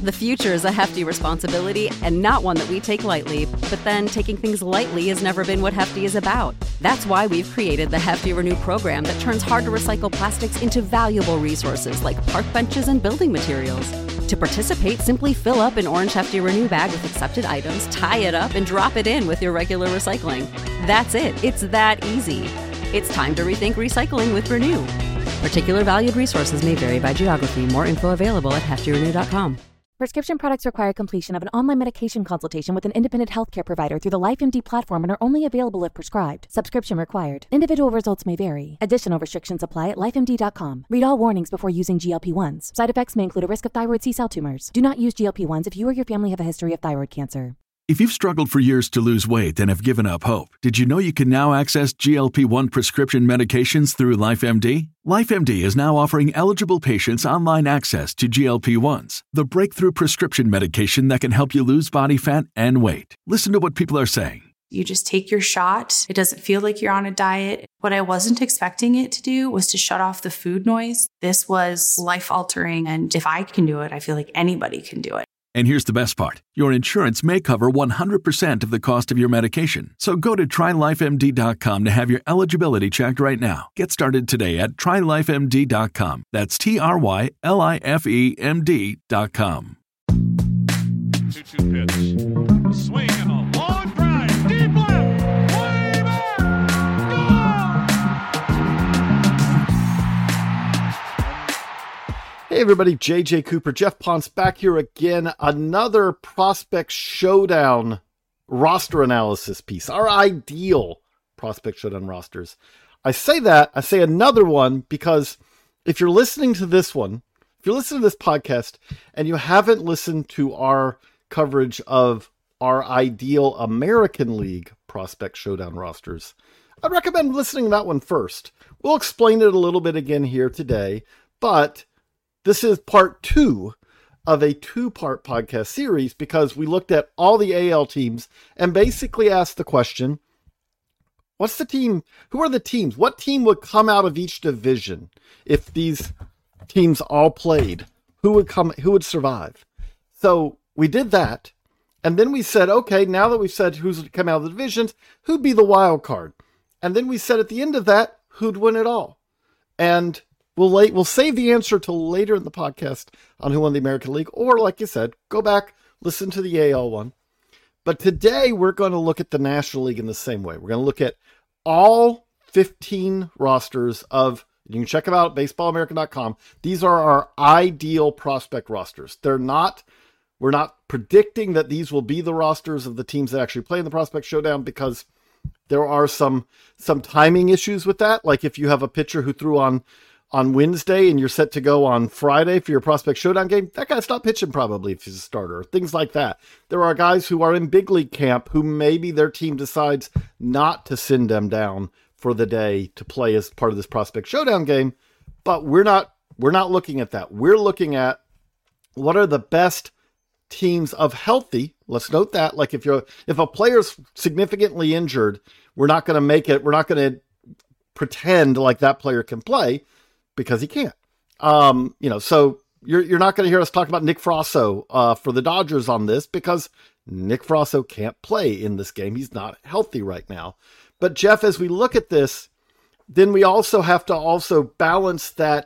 The future is a hefty responsibility and not one that we take lightly. But then taking things lightly has never been what Hefty is about. That's why we've created the Hefty Renew program that turns hard-to-recycle plastics into valuable resources like park benches and building materials. To participate, simply fill up an orange Hefty Renew bag with accepted items, tie it up, and drop it in with your regular recycling. That's it. It's that easy. It's time to rethink recycling with Renew. Particular valued resources may vary by geography. More info available at heftyrenew.com. Prescription products require completion of an online medication consultation with an independent healthcare provider through the LifeMD platform and are only available if prescribed. Subscription required. Individual results may vary. Additional restrictions apply at lifemd.com. Read all warnings before using GLP-1s. Side effects may include a risk of thyroid C-cell tumors. Do not use GLP-1s if you or your family have a history of thyroid cancer. If you've struggled for years to lose weight and have given up hope, did you know you can now access GLP-1 prescription medications through LifeMD? LifeMD is now offering eligible patients online access to GLP-1s, the breakthrough prescription medication that can help you lose body fat and weight. Listen to what people are saying. You just take your shot. It doesn't feel like you're on a diet. What I wasn't expecting it to do was to shut off the food noise. This was life-altering, and if I can do it, I feel like anybody can do it. And here's the best part. Your insurance may cover 100% of the cost of your medication. So go to TryLifeMD.com to have your eligibility checked right now. Get started today at TryLifeMD.com. That's TryLifeMD.com. 2-2 pitch. Swing and a long drive. Deep left. Way back. Hey everybody, JJ Cooper, Jeff Ponce back here again. Another Prospect Showdown roster analysis piece. Our ideal Prospect Showdown rosters. I say another one because if you're listening to this one, if you're listening to this podcast and you haven't listened to our coverage of our ideal American League Prospect Showdown rosters, I'd recommend listening to that one first. We'll explain it a little bit again here today, but this is part 2 of a 2-part podcast series because we looked at all the AL teams and basically asked the question, what's the team? Who are the teams? What team would come out of each division if these teams all played? Who would survive? So we did that. And then we said, okay, now that we've said who's come out of the divisions, who'd be the wild card? And then we said at the end of that, who'd win it all? And we'll save the answer till later in the podcast on who won the American League, or like you said, go back, listen to the AL one. But today we're going to look at the National League in the same way. We're going to look at all 15 rosters of, you can check them out at baseballamerican.com. These are our ideal prospect rosters. We're not predicting that these will be the rosters of the teams that actually play in the Prospect Showdown because there are some timing issues with that. Like if you have a pitcher who threw on Wednesday and you're set to go on Friday for your Prospect Showdown game, that guy's not pitching probably if he's a starter, things like that. There are guys who are in big league camp who maybe their team decides not to send them down for the day to play as part of this Prospect Showdown game, but we're not looking at that. We're looking at what are the best teams of healthy. Let's note that, like if a player's significantly injured, we're not going to pretend like that player can play, because he can't. So you're not going to hear us talk about Nick Frasso for the Dodgers on this because Nick Frasso can't play in this game. He's not healthy right now. But Jeff, as we look at this, then we also have to balance that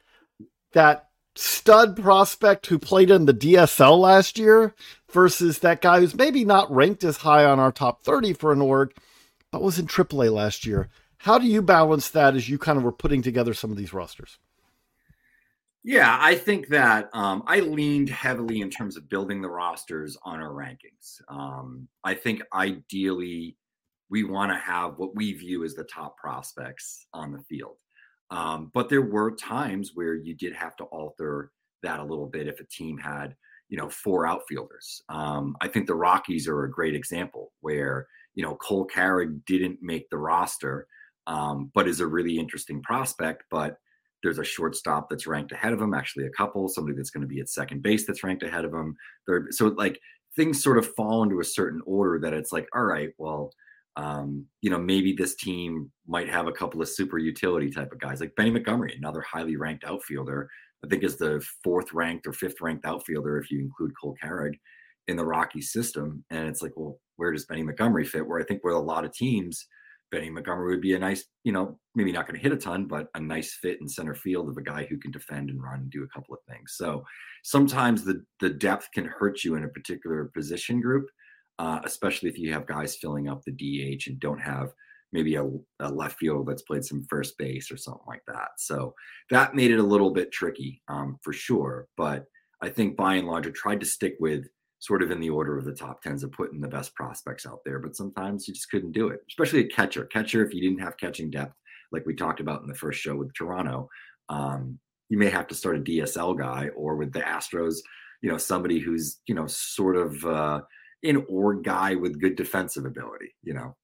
stud prospect who played in the DSL last year versus that guy who's maybe not ranked as high on our top 30 for an org, but was in AAA last year. How do you balance that as you kind of were putting together some of these rosters? Yeah, I think that I leaned heavily in terms of building the rosters on our rankings. I think ideally we want to have what we view as the top prospects on the field. But there were times where you did have to alter that a little bit if a team had, 4 outfielders. I think the Rockies are a great example where, Cole Carrig didn't make the roster, but is a really interesting prospect. But there's a shortstop that's ranked ahead of him, actually a couple, somebody that's going to be at second base that's ranked ahead of him. So like things sort of fall into a certain order that it's like, all right, well, maybe this team might have a couple of super utility type of guys like Benny Montgomery, another highly ranked outfielder, I think is the 4th ranked or 5th ranked outfielder if you include Cole Carrig in the Rockies system. And it's like, well, where does Benny Montgomery fit? Where I think with a lot of teams, Benny Montgomery would be a nice, maybe not going to hit a ton, but a nice fit in center field of a guy who can defend and run and do a couple of things. So sometimes the depth can hurt you in a particular position group, especially if you have guys filling up the DH and don't have maybe a left field that's played some first base or something like that. So that made it a little bit tricky for sure. But I think by and large, I tried to stick with sort of in the order of the top 10s of putting the best prospects out there. But sometimes you just couldn't do it, especially a catcher. Catcher, if you didn't have catching depth, like we talked about in the first show with Toronto, you may have to start a DSL guy, or with the Astros, somebody who's, sort of an org guy with good defensive ability,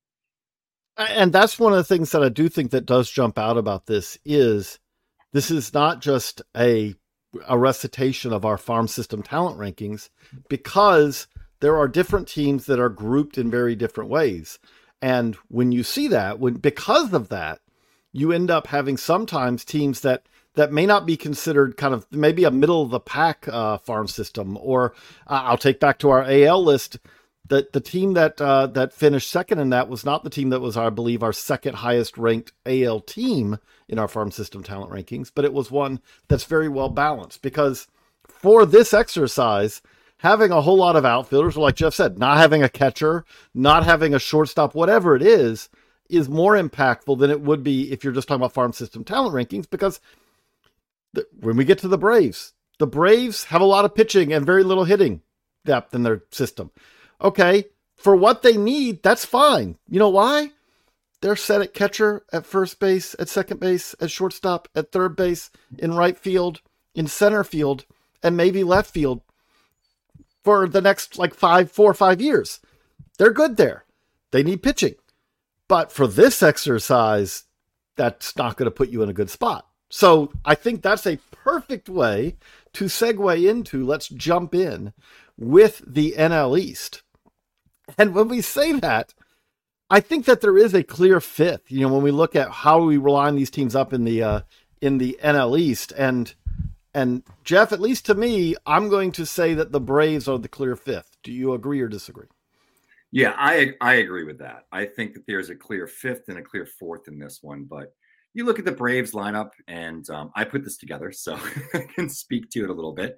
And that's one of the things that I do think that does jump out about this is not just a recitation of our farm system talent rankings, because there are different teams that are grouped in very different ways. And when you see that, because of that, you end up having sometimes teams that may not be considered kind of maybe a middle of the pack farm system, or I'll take back to our AL list. The team that finished second in that was not the team that was, I believe, our second highest ranked AL team in our farm system talent rankings, but it was one that's very well balanced, because for this exercise, having a whole lot of outfielders, like Jeff said, not having a catcher, not having a shortstop, whatever it is more impactful than it would be if you're just talking about farm system talent rankings, because when we get to the Braves have a lot of pitching and very little hitting depth in their system. Okay, for what they need, that's fine. You know why? They're set at catcher, at first base, at second base, at shortstop, at third base, in right field, in center field, and maybe left field for the next 4 or 5 years. They're good there. They need pitching. But for this exercise, that's not going to put you in a good spot. So I think that's a perfect way to segue into, let's jump in with the NL East. And when we say that, I think that there is a clear fifth, when we look at how we line these teams up in the NL East. And Jeff, at least to me, I'm going to say that the Braves are the clear fifth. Do you agree or disagree? Yeah, I agree with that. I think that there's a clear fifth and a clear fourth in this one. But you look at the Braves lineup, and I put this together, so I can speak to it a little bit.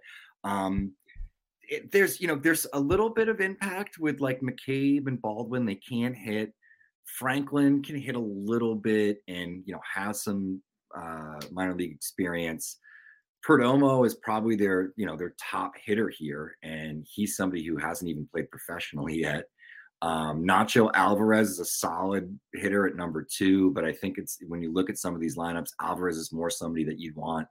There's a little bit of impact with like McCabe and Baldwin. They can hit. Franklin can hit a little bit and, has some minor league experience. Perdomo is probably their top hitter here. And he's somebody who hasn't even played professionally yet. Nacho Alvarez is a solid hitter at number 2, but I think when you look at some of these lineups, Alvarez is more somebody that you'd want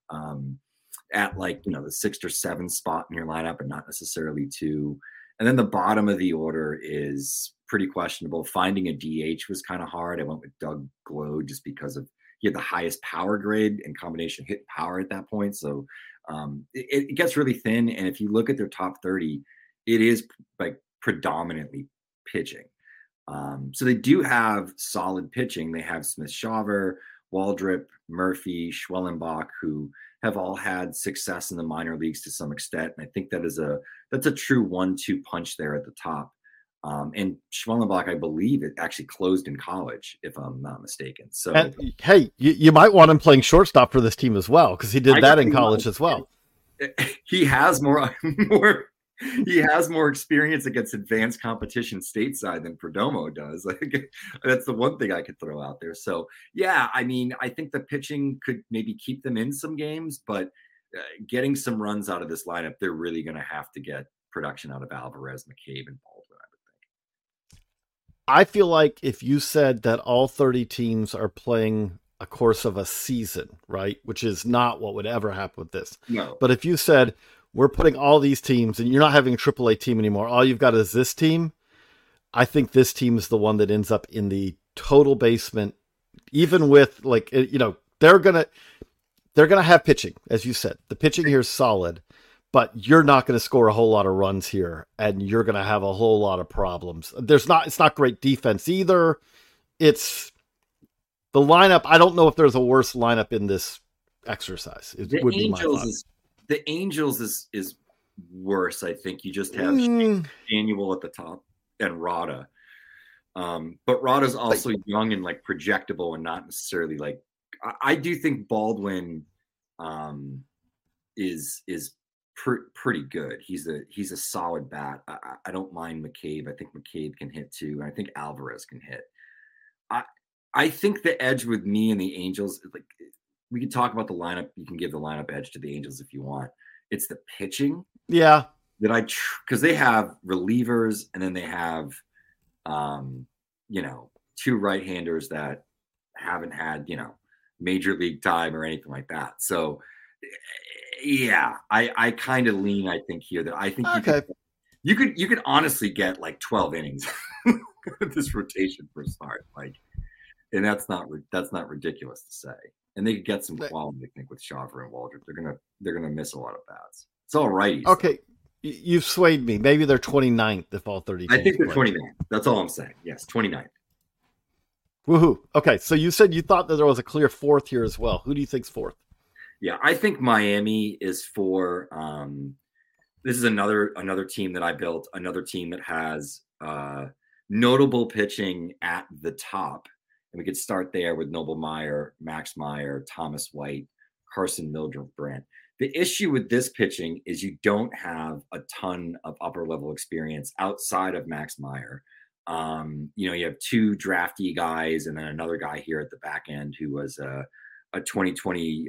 at the 6th or 7th spot in your lineup, and not necessarily 2. And then the bottom of the order is pretty questionable. Finding a DH was kind of hard. I went with Doug Glow just because he had the highest power grade and combination hit power at that point. So it gets really thin. And if you look at their top 30, it is predominantly pitching. So they do have solid pitching. They have Smith-Shawver, Waldrop, Murphy, Schwellenbach, who have all had success in the minor leagues to some extent. And I think that's a true 1-2 punch there at the top. And Schwellenbach, I believe, it actually closed in college, if I'm not mistaken. So, and, hey, you might want him playing shortstop for this team as well, because he did that in college as well. He has more experience against advanced competition stateside than Perdomo does. That's the one thing I could throw out there. So, yeah, I mean, I think the pitching could maybe keep them in some games, but getting some runs out of this lineup, they're really going to have to get production out of Alvarez, McCabe, and Baldwin, I would think. I feel like if you said that all 30 teams are playing a course of a season, right, which is not what would ever happen with this. No. But if you said, we're putting all these teams, and you're not having a AAA team anymore, all you've got is this team, I think this team is the one that ends up in the total basement, even with they're going to have pitching, as you said. The pitching here is solid, but you're not going to score a whole lot of runs here, and you're going to have a whole lot of problems. It's not great defense either. It's the lineup. I don't know if there's a worse lineup in this exercise. It The would be my thought. Angels is worse. I think you just have Daniel at the top and Rada. But Rada's also young and like projectable and not necessarily like. I do think Baldwin is pretty good. He's a solid bat. I don't mind McCabe. I think McCabe can hit too, and I think Alvarez can hit. I think the edge with me and the Angels, like we can talk about the lineup. You can give the lineup edge to the Angels if you want. It's the pitching. Yeah. That because they have relievers and then they have, two right-handers that haven't had, major league time or anything like that. So, yeah, I kind of lean, I think here that I think you could honestly get like 12 innings this rotation for a start, like, and that's not ridiculous to say. And they could get some quality, I think, with Shaver and Waldrop. They're gonna miss a lot of bats. It's all right. Okay, you've swayed me. Maybe they're 29th if all 30. I think they're 29th. That's all I'm saying. Yes, 29th. Woohoo! Okay, so you said you thought that there was a clear fourth here as well. Who do you think's fourth? Yeah, I think Miami is for. This is another team that I built. Another team that has notable pitching at the top. And we could start there with Noble Meyer, Max Meyer, Thomas White, Carson Mildred-Brandt. The issue with this pitching is you don't have a ton of upper level experience outside of Max Meyer. You have two drafty guys and then another guy here at the back end who was a 2022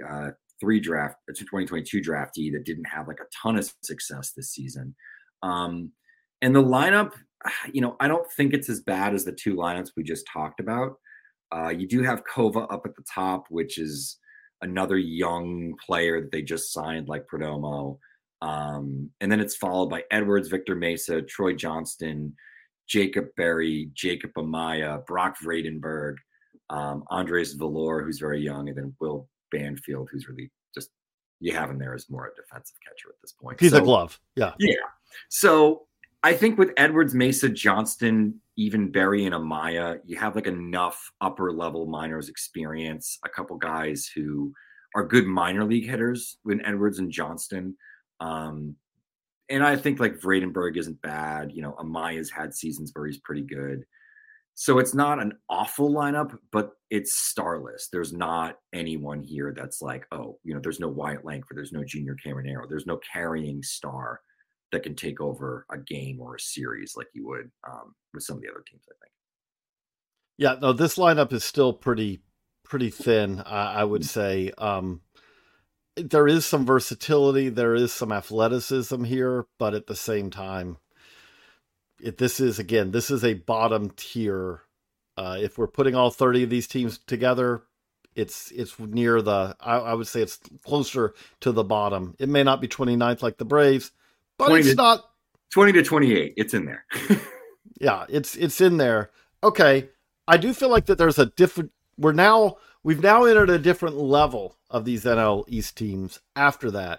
draftee that didn't have like a ton of success this season. And the lineup, I don't think it's as bad as the two lineups we just talked about. You do have Kova up at the top, which is another young player that they just signed like Perdomo. And then it's followed by Edwards, Victor Mesa, Troy Johnston, Jacob Berry, Jacob Amaya, Brock Vredenberg, Andres Valor, who's very young, and then Will Banfield, who's really just, you have him there as more a defensive catcher at this point. He's a glove. Yeah. Yeah. So I think with Edwards, Mesa, Johnston, even Berry and Amaya, you have like enough upper level minors experience, a couple guys who are good minor league hitters with Edwards and Johnston. And I think like Vredenberg isn't bad. Amaya's had seasons where he's pretty good. So it's not an awful lineup, but it's starless. There's not anyone here that's like, there's no Wyatt Langford, there's no Junior Caminero, there's no carrying star that can take over a game or a series like you would with some of the other teams, I think. Yeah, no, this lineup is still pretty thin, I would say. There is some versatility, there is some athleticism here, but at the same time, this is a bottom tier. If we're putting all 30 of these teams together, it's near I would say it's closer to the bottom. It may not be 29th like the Braves, but it's not 20 to 28. It's in there. Yeah, it's in there. Okay. I do feel like that there's a different, we've now entered a different level of these NL East teams after that.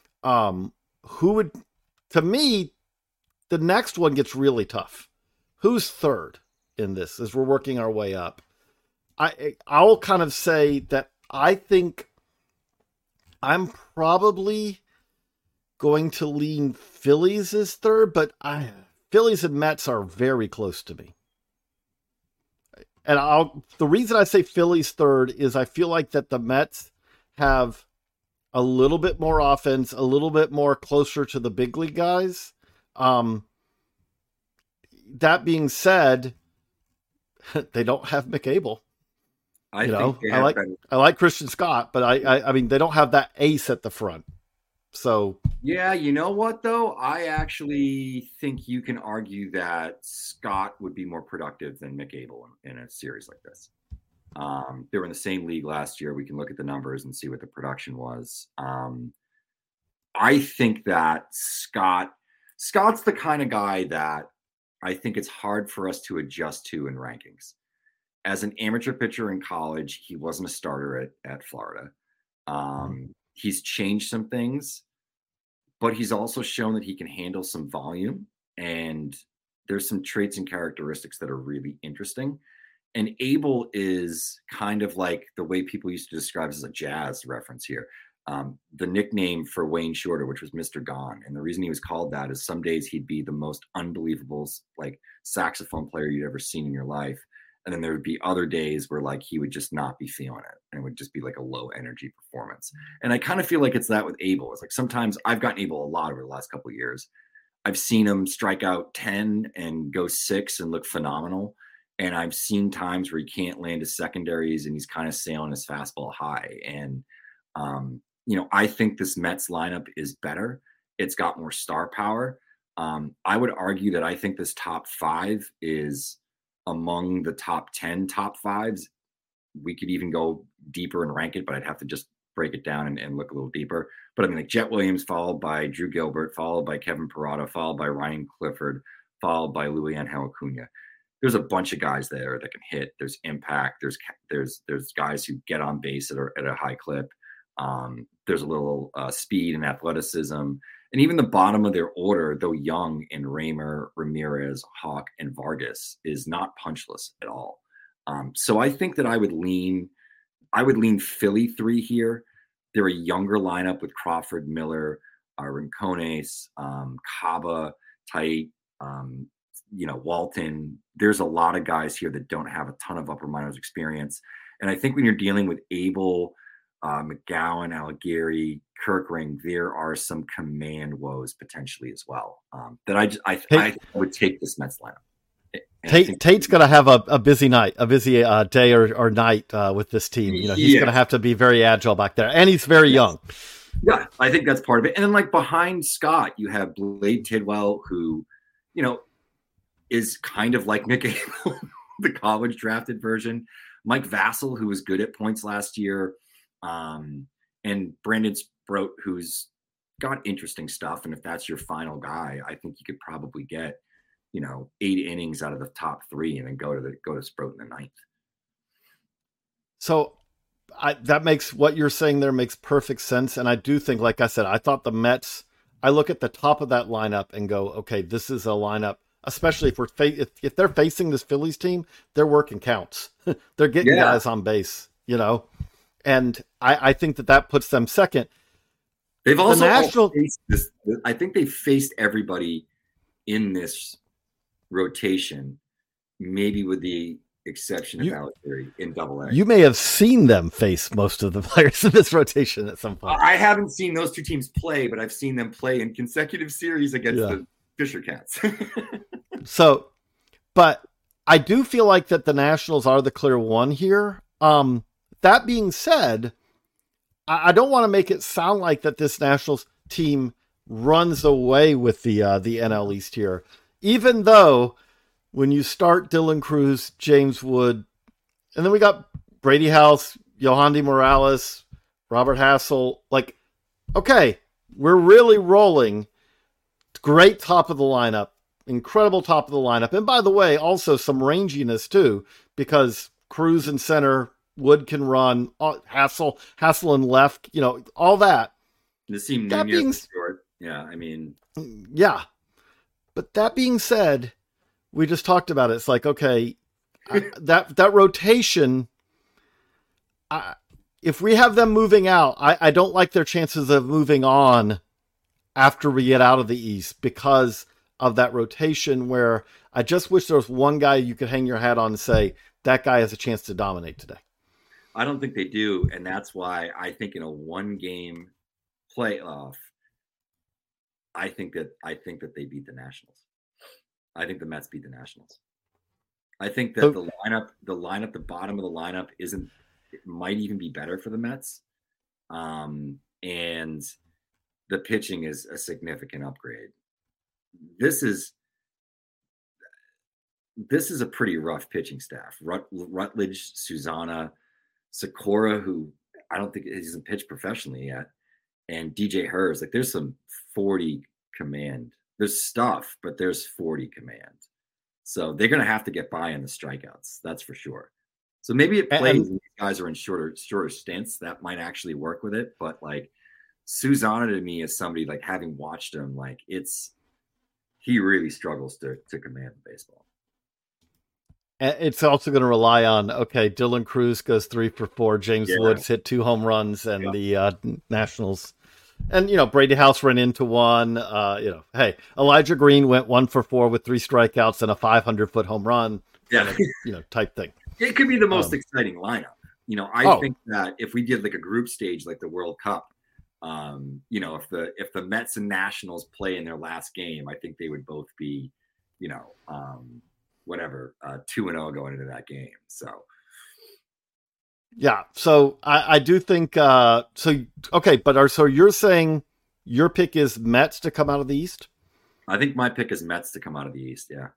To me, the next one gets really tough. Who's third in this as we're working our way up? I'll kind of say that I think I'm probably going to lean Phillies as third, but Phillies and Mets are very close to me. And the reason I say Phillies third is I feel like that the Mets have a little bit more offense, a little bit more closer to the big league guys. That being said, they don't have McAble. I like Christian Scott, but I mean, they don't have that ace at the front. So yeah, you know what though? I actually think you can argue that Scott would be more productive than McAble in a series like this. They were in the same league last year. We can look at the numbers and see what the production was. I think that Scott's the kind of guy that I think it's hard for us to adjust to in rankings. As an amateur pitcher in college, he wasn't a starter at Florida. He's changed some things, but he's also shown that he can handle some volume. And there's some traits and characteristics that are really interesting. And Abel is kind of like the way people used to describe as a jazz reference here. The nickname for Wayne Shorter, which was Mr. Gone. And the reason he was called that is some days he'd be the most unbelievable like saxophone player you'd ever seen in your life. And then there would be other days where like he would just not be feeling it. And it would just be like a low energy performance. And I kind of feel like it's that with Abel. It's like sometimes I've gotten Abel a lot over the last couple of years. I've seen him strike out 10 and go 6 and look phenomenal. And I've seen times where he can't land his secondaries and he's kind of sailing his fastball high. And, I think this Mets lineup is better. It's got more star power. I would argue that I think this top 5 is among the top 10 top 5s. We could even go deeper and rank it, but I'd have to just break it down and look a little deeper. But I mean, like Jet Williams, followed by Drew Gilbert, followed by Kevin Parada, followed by Ryan Clifford, followed by Luisangel Acuna. There's a bunch of guys there that can hit. There's impact. There's guys who get on base at a high clip. There's a little speed and athleticism. And even the bottom of their order, though young in Raymer, Ramirez, Hawk, and Vargas, is not punchless at all. So I think that I would lean Philly 3 here. They're a younger lineup with Crawford, Miller, Rincones, Caba, Tait, Walton. There's a lot of guys here that don't have a ton of upper minors experience. And I think when you're dealing with Abel, McGowan, Algieri, Kirkring, there are some command woes potentially as well. That I would take this Mets lineup. Tate's going to have a busy night, a busy day or night with this team. He's going to have to be very agile back there, and he's very young. Yeah, I think that's part of it. And then like behind Scott, you have Blade Tidwell, who, is kind of like Nick Abel, the college drafted version. Mike Vassell, who was good at points last year. And Brandon Sproat, who's got interesting stuff. And if that's your final guy, I think you could probably get, 8 innings out of the top 3 and then go to Sproat in the 9th. So that makes what you're saying there makes perfect sense. And I do think, like I said, I thought the Mets, I look at the top of that lineup and go, okay, this is a lineup, especially if they're facing this Phillies team, their working counts. They're getting guys on base, and I think that puts them second. They've also faced this. I think they faced everybody in this rotation, maybe with the exception of Algieri in Double-A. You may have seen them face most of the players in this rotation at some point. I haven't seen those two teams play, but I've seen them play in consecutive series against the Fisher Cats. So, but I do feel like that the Nationals are the clear one here. That being said, I don't want to make it sound like that this Nationals team runs away with the NL East here, even though when you start Dylan Cruz, James Wood, and then we got Brady House, Yohandy Morales, Robert Hassel, like, okay, we're really rolling. Great top of the lineup, incredible top of the lineup. And by the way, also some ranginess too, because Cruz in center, Wood can run, Hassel in left, all that. Nassim Nunez short. Yeah, I mean. Yeah. But that being said, we just talked about it. It's like, okay, that rotation, if we have them moving out, I don't like their chances of moving on after we get out of the East because of that rotation where I just wish there was one guy you could hang your hat on and say, that guy has a chance to dominate today. I don't think they do. And that's why I think in a 1-game playoff, I think that they beat the Nationals. I think the Mets beat the Nationals. I think that the lineup, the bottom of the lineup might even be better for the Mets. And the pitching is a significant upgrade. This is a pretty rough pitching staff. Rutledge, Susana, Sakura, who I don't think he hasn't pitched professionally yet, and DJ Hers. Like, there's some 40 command. There's stuff, but there's 40 command. So they're going to have to get by in the strikeouts. That's for sure. So maybe it plays when these guys are in shorter stints. That might actually work with it. But like Susana to me is somebody, like, having watched him, like, he really struggles to command baseball. And it's also going to rely on, okay, Dylan Cruz goes 3 for 4. James Yeah. Woods hit 2 home runs, and the Nationals. And, Brady House ran into one. Hey, Elijah Green went 1 for 4 with 3 strikeouts and a 500-foot home run. Yeah. Type thing. It could be the most exciting lineup. I think that if we did like a group stage like the World Cup, if the Mets and Nationals play in their last game, I think they would both be, 2-0 going into that game. So, yeah. So I do think. So you're saying your pick is Mets to come out of the East? I think my pick is Mets to come out of the East. Yeah.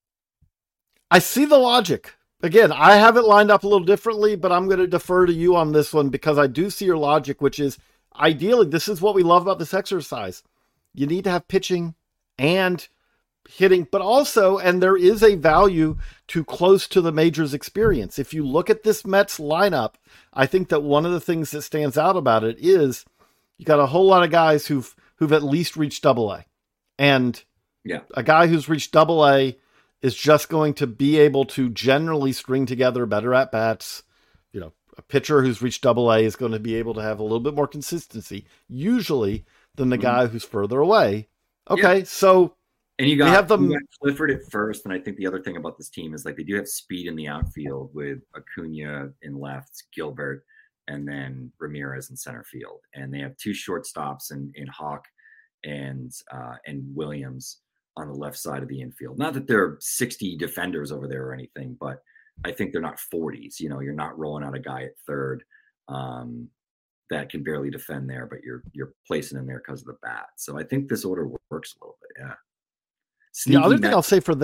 I see the logic. Again, I have it lined up a little differently, but I'm going to defer to you on this one because I do see your logic, which is ideally, this is what we love about this exercise. You need to have pitching and hitting, but also, and there is a value to close to the majors experience. If you look at this Mets lineup, I think that one of the things that stands out about it is you got a whole lot of guys who've at least reached AA. And a guy who's reached AA is just going to be able to generally string together better at-bats. A pitcher who's reached AA is going to be able to have a little bit more consistency, usually, than the guy who's further away. Okay, so and you got Clifford at first, and I think the other thing about this team is like they do have speed in the outfield with Acuna in left, Gilbert, and then Ramirez in center field, and they have 2 shortstops in Hawk and Williams on the left side of the infield. Not that they're 60 defenders over there or anything, but I think they're not 40s. You're not rolling out a guy at third that can barely defend there, but you're placing him there because of the bat. So I think this order works a little bit. Yeah. The other thing I'll say for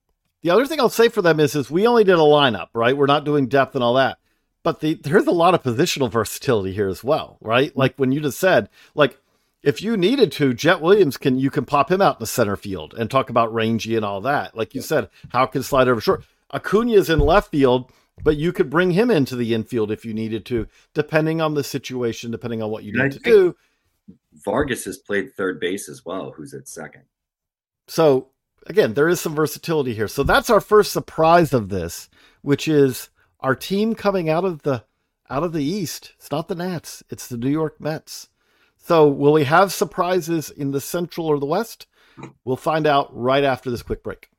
them is we only did a lineup, right? We're not doing depth and all that, but there's a lot of positional versatility here as well, right? Like when you just said, like, if you needed to, Jet Williams you can pop him out in the center field and talk about rangy and all that. Like you said, how can slide over short. Acuna's in left field, but you could bring him into the infield if you needed to, depending on the situation, depending on what you need to do. Vargas has played third base as well, who's at second. So again, there is some versatility here. So that's our first surprise of this, which is our team coming out of the East. It's not the Nats, it's the New York Mets. So will we have surprises in the Central or the West? We'll find out right after this quick break.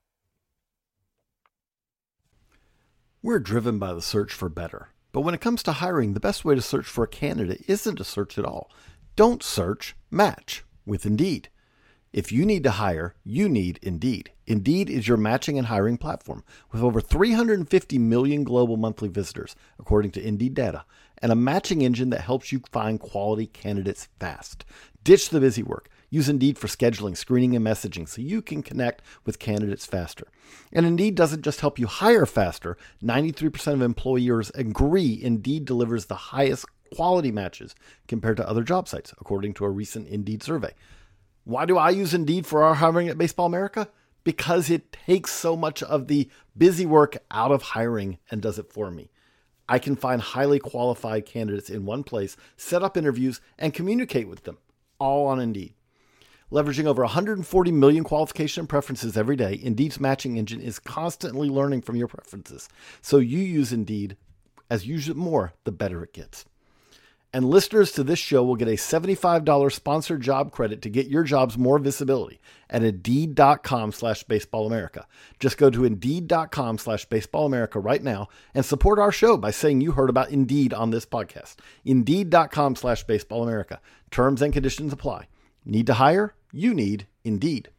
We're driven by the search for better. But when it comes to hiring, the best way to search for a candidate isn't to search at all. Don't search, match with Indeed. If you need to hire, you need Indeed. Indeed is your matching and hiring platform with over 350 million global monthly visitors, according to Indeed data, and a matching engine that helps you find quality candidates fast. Ditch the busy work. Use Indeed for scheduling, screening, and messaging so you can connect with candidates faster. And Indeed doesn't just help you hire faster. 93% of employers agree Indeed delivers the highest quality matches compared to other job sites, according to a recent Indeed survey. Why do I use Indeed for our hiring at Baseball America? Because it takes so much of the busy work out of hiring and does it for me. I can find highly qualified candidates in one place, set up interviews, and communicate with them, all on Indeed. Leveraging over 140 million qualification preferences every day, Indeed's matching engine is constantly learning from your preferences. So you use Indeed. As you use it more, the better it gets. And listeners to this show will get a $75 sponsored job credit to get your jobs more visibility at Indeed.com/BaseballAmerica. Just go to Indeed.com/BaseballAmerica right now and support our show by saying you heard about Indeed on this podcast. Indeed.com/BaseballAmerica. Terms and conditions apply. Need to hire? You need Indeed.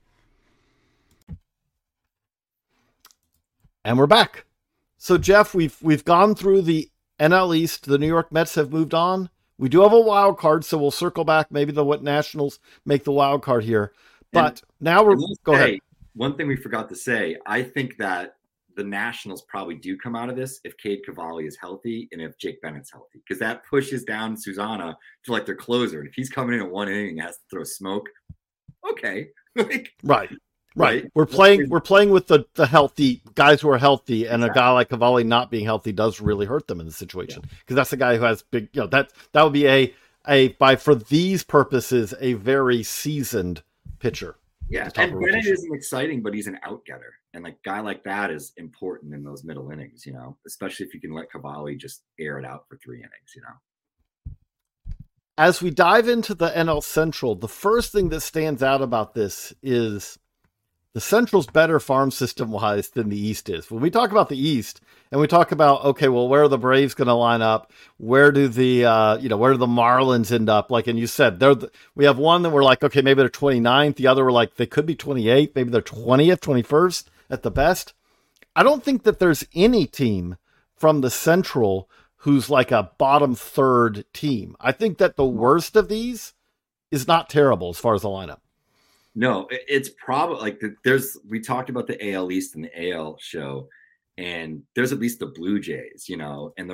And we're back. So Jeff, we've gone through the NL East. The New York Mets have moved on. We do have a wild card, so we'll circle back. Maybe the Nationals make the wild card here. But now go ahead. One thing we forgot to say, I think that the Nationals probably do come out of this if Cade Cavalli is healthy and if Jake Bennett's healthy, because that pushes down Susana to like their closer. And if he's coming in at one inning and has to throw smoke, okay. Right. We're playing with the healthy guys who are healthy, and exactly. A guy like Cavalli not being healthy does really hurt them in this situation, because that's the guy who has big, that would be for these purposes, a very seasoned pitcher. Yeah, and Bennett isn't exciting, but he's an out-getter. And like guy like that is important in those middle innings, especially if you can let Cavalli just air it out for 3 innings, As we dive into the NL Central, the first thing that stands out about this is the Central's better farm system-wise than the East is. When we talk about the East, and we talk about, okay, well, where are the Braves going to line up? Where do the, where do the Marlins end up? Like, and you said, we have one that we're like, okay, maybe they're 29th. The other we're like, they could be 28th. Maybe they're 20th, 21st at the best. I don't think that there's any team from the Central who's like a bottom third team. I think that the worst of these is not terrible as far as the lineup. No, it's probably like we talked about the AL East and the AL show, and there's at least the Blue Jays, and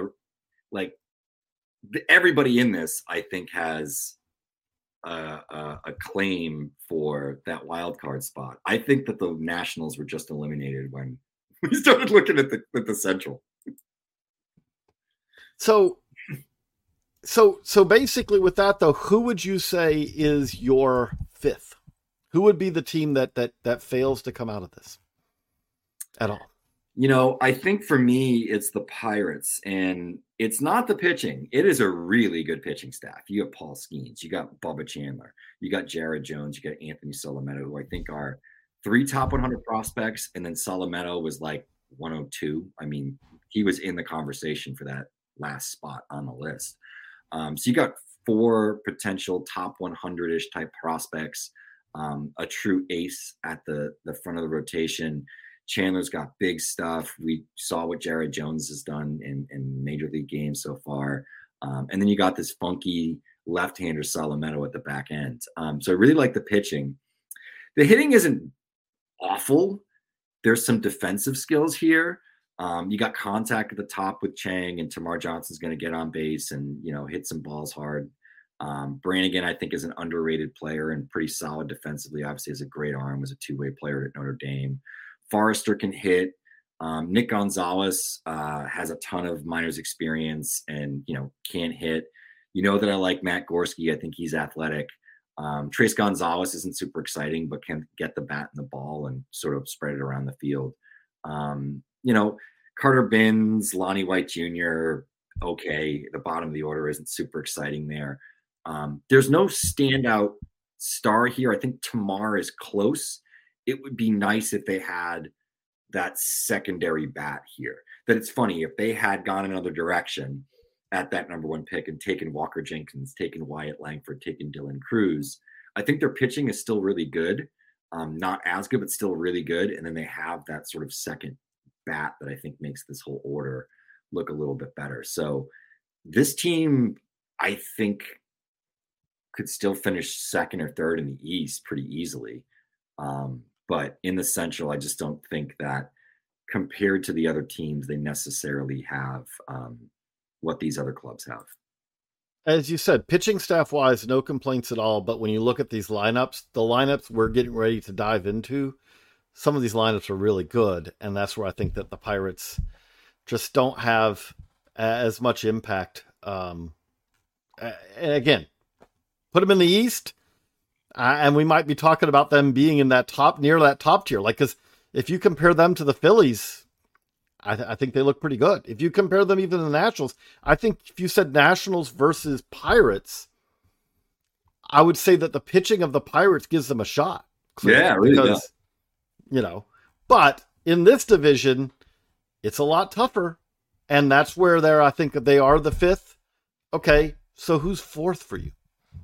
everybody in this, I think, has a claim for that wild card spot. I think that the Nationals were just eliminated when we started looking at the Central. So basically with that though, who would you say is your fifth? Who would be the team that fails to come out of this at all? I think for me, it's the Pirates, and it's not the pitching. It is a really good pitching staff. You have Paul Skeens, you got Bubba Chandler, you got Jared Jones, you got Anthony Solometo, who I think are 3 top 100 prospects. And then Solometo was like 102. I mean, he was in the conversation for that last spot on the list. So you got 4 potential top 100-ish type prospects. A true ace at the front of the rotation. Chandler's got big stuff. We saw what Jared Jones has done in major league games so far. And then you got this funky left-hander Solometo at the back end. So I really like the pitching. The hitting isn't awful. There's some defensive skills here. You got contact at the top with Chang, and Tamar Johnson's going to get on base and, hit some balls hard. Brannigan, I think, is an underrated player and pretty solid defensively. Obviously has a great arm, was a 2-way player at Notre Dame. Forrester can hit. Nick Gonzalez has a ton of minors experience and, can hit. That I like Matt Gorski. I think he's athletic. Trace Gonzalez isn't super exciting, but can get the bat and the ball and sort of spread it around the field. Carter Binns, Lonnie White Jr., okay. The bottom of the order isn't super exciting there. There's no standout star here. I think Tamar is close. It would be nice if they had that secondary bat here. That it's funny, if they had gone another direction at that number 1 pick and taken Walker Jenkins, taken Wyatt Langford, taken Dylan Cruz, I think their pitching is still really good. Not as good, but still really good. And then they have that sort of second bat that I think makes this whole order look a little bit better. So this team, I think, could still finish second or third in the East pretty easily. But in the Central, I just don't think that compared to the other teams, they necessarily have what these other clubs have. As you said, pitching staff wise, no complaints at all. But when you look at these lineups, the lineups we're getting ready to dive into, some of these lineups are really good. And that's where I think that the Pirates just don't have as much impact. And again, put them in the East, and we might be talking about them being in that near that top tier. Like, because if you compare them to the Phillies, I think they look pretty good. If you compare them even to the Nationals, I think if you said Nationals versus Pirates, I would say that the pitching of the Pirates gives them a shot. Clearly, yeah, really, because, but in this division, it's a lot tougher. And that's where I think they are the 5th. Okay. So who's 4th for you?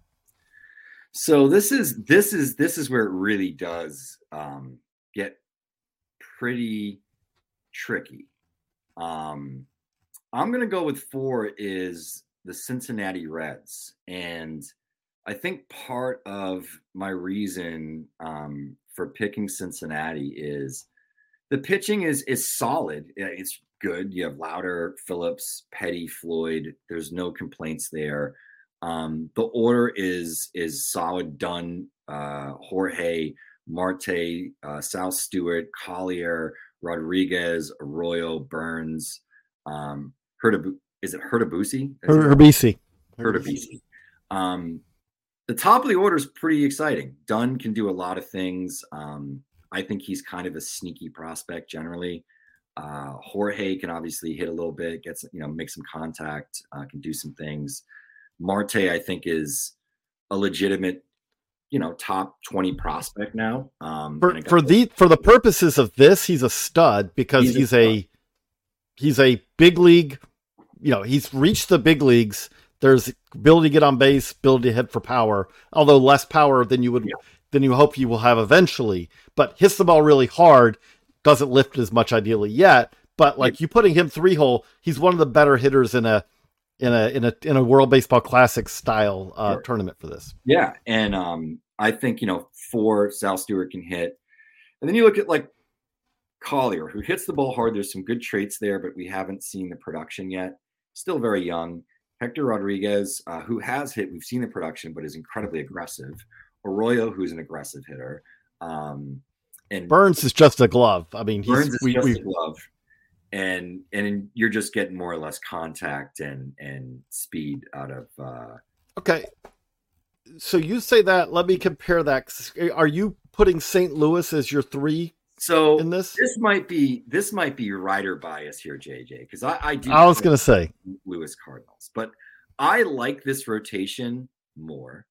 So this is where it really does get pretty tricky. I'm going to go with 4 is the Cincinnati Reds. And I think part of my reason for picking Cincinnati is the pitching is solid. It's good. You have Lauder, Phillips, Petty, Floyd. There's no complaints there. The order is solid. Dunn, Jorge, Marte, Sal Stewart, Collier, Rodriguez, Arroyo, Burns, is it Hurtabusi? Herbisi. The top of the order is pretty exciting. Dunn can do a lot of things. I think he's kind of a sneaky prospect generally. Jorge can obviously hit a little bit, make some contact, can do some things. Marte, I think, is a legitimate, top 20 prospect now. For the purposes of this, he's a stud because he's a big league. He's reached the big leagues. There's ability to get on base, ability to hit for power, although less power than you hope you will have eventually. But hits the ball really hard, doesn't lift as much ideally yet. But you putting him 3-hole, he's one of the better hitters in a World Baseball Classic style tournament for this. Yeah, and I think 4 Sal Stewart can hit, and then you look at Collier, who hits the ball hard. There's some good traits there, but we haven't seen the production yet. Still very young. Hector Rodriguez, who has hit, we've seen the production, but is incredibly aggressive. Arroyo, who's an aggressive hitter. And Burns is just a glove. I mean, Burns is just a glove. And you're just getting more or less contact and speed out of. Okay. So you say that. Let me compare that. Are you putting St. Louis as your 3? So in this might be rider bias here, JJ, because I was going to say Louis Cardinals, but I like this rotation more.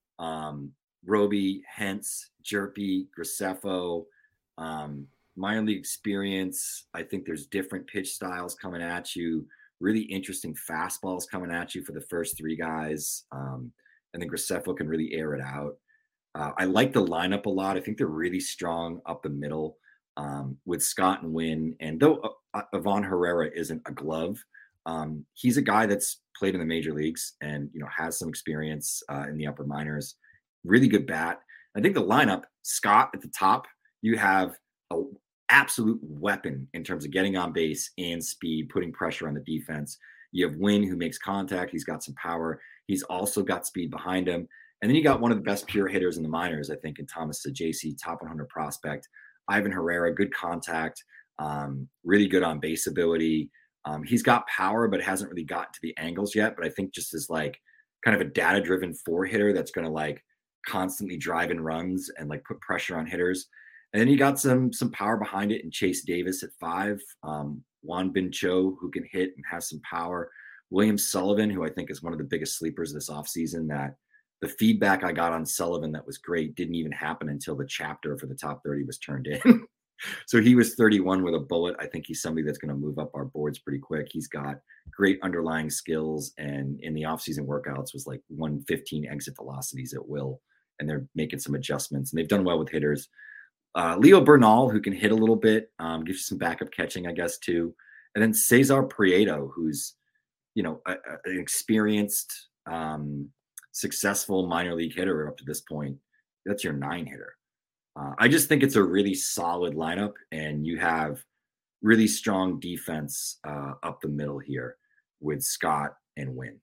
Roby, Hentz, Jerpy, Graceffo, minor league experience. I think there's different pitch styles coming at you. Really interesting fastballs coming at you for the first 3 guys, and then Graceffo can really air it out. I like the lineup a lot. I think they're really strong up the middle with Scott and Wynn. And though Ivan Herrera isn't a glove, he's a guy that's played in the major leagues and has some experience in the upper minors. Really good bat. I think the lineup, Scott at the top, you have an absolute weapon in terms of getting on base and speed, putting pressure on the defense. You have Wynn, who makes contact. He's got some power. He's also got speed behind him. And then you got one of the best pure hitters in the minors, I think, in Thomas Saggese, top 100 prospect. Ivan Herrera, good contact, really good on base ability. He's got power, but hasn't really gotten to the angles yet. But I think just as kind of a data-driven 4 hitter that's going to constantly drive in runs and put pressure on hitters. And then you got some power behind it in Chase Davis at 5, Juan Bin Cho, who can hit and has some power. William Sullivan, who I think is one of the biggest sleepers this offseason. That the feedback I got on Sullivan that was great didn't even happen until the chapter for the top 30 was turned in. So he was 31 with a bullet. I think he's somebody that's going to move up our boards pretty quick. He's got great underlying skills, and in the offseason workouts was 115 exit velocities at will, and they're making some adjustments, and they've done well with hitters. Leo Bernal, who can hit a little bit, gives you some backup catching, I guess, too. And then Cesar Prieto, who's, an experienced, successful minor league hitter up to this point. That's your 9 hitter. I just think it's a really solid lineup, and you have really strong defense up the middle here with Scott and Wynn.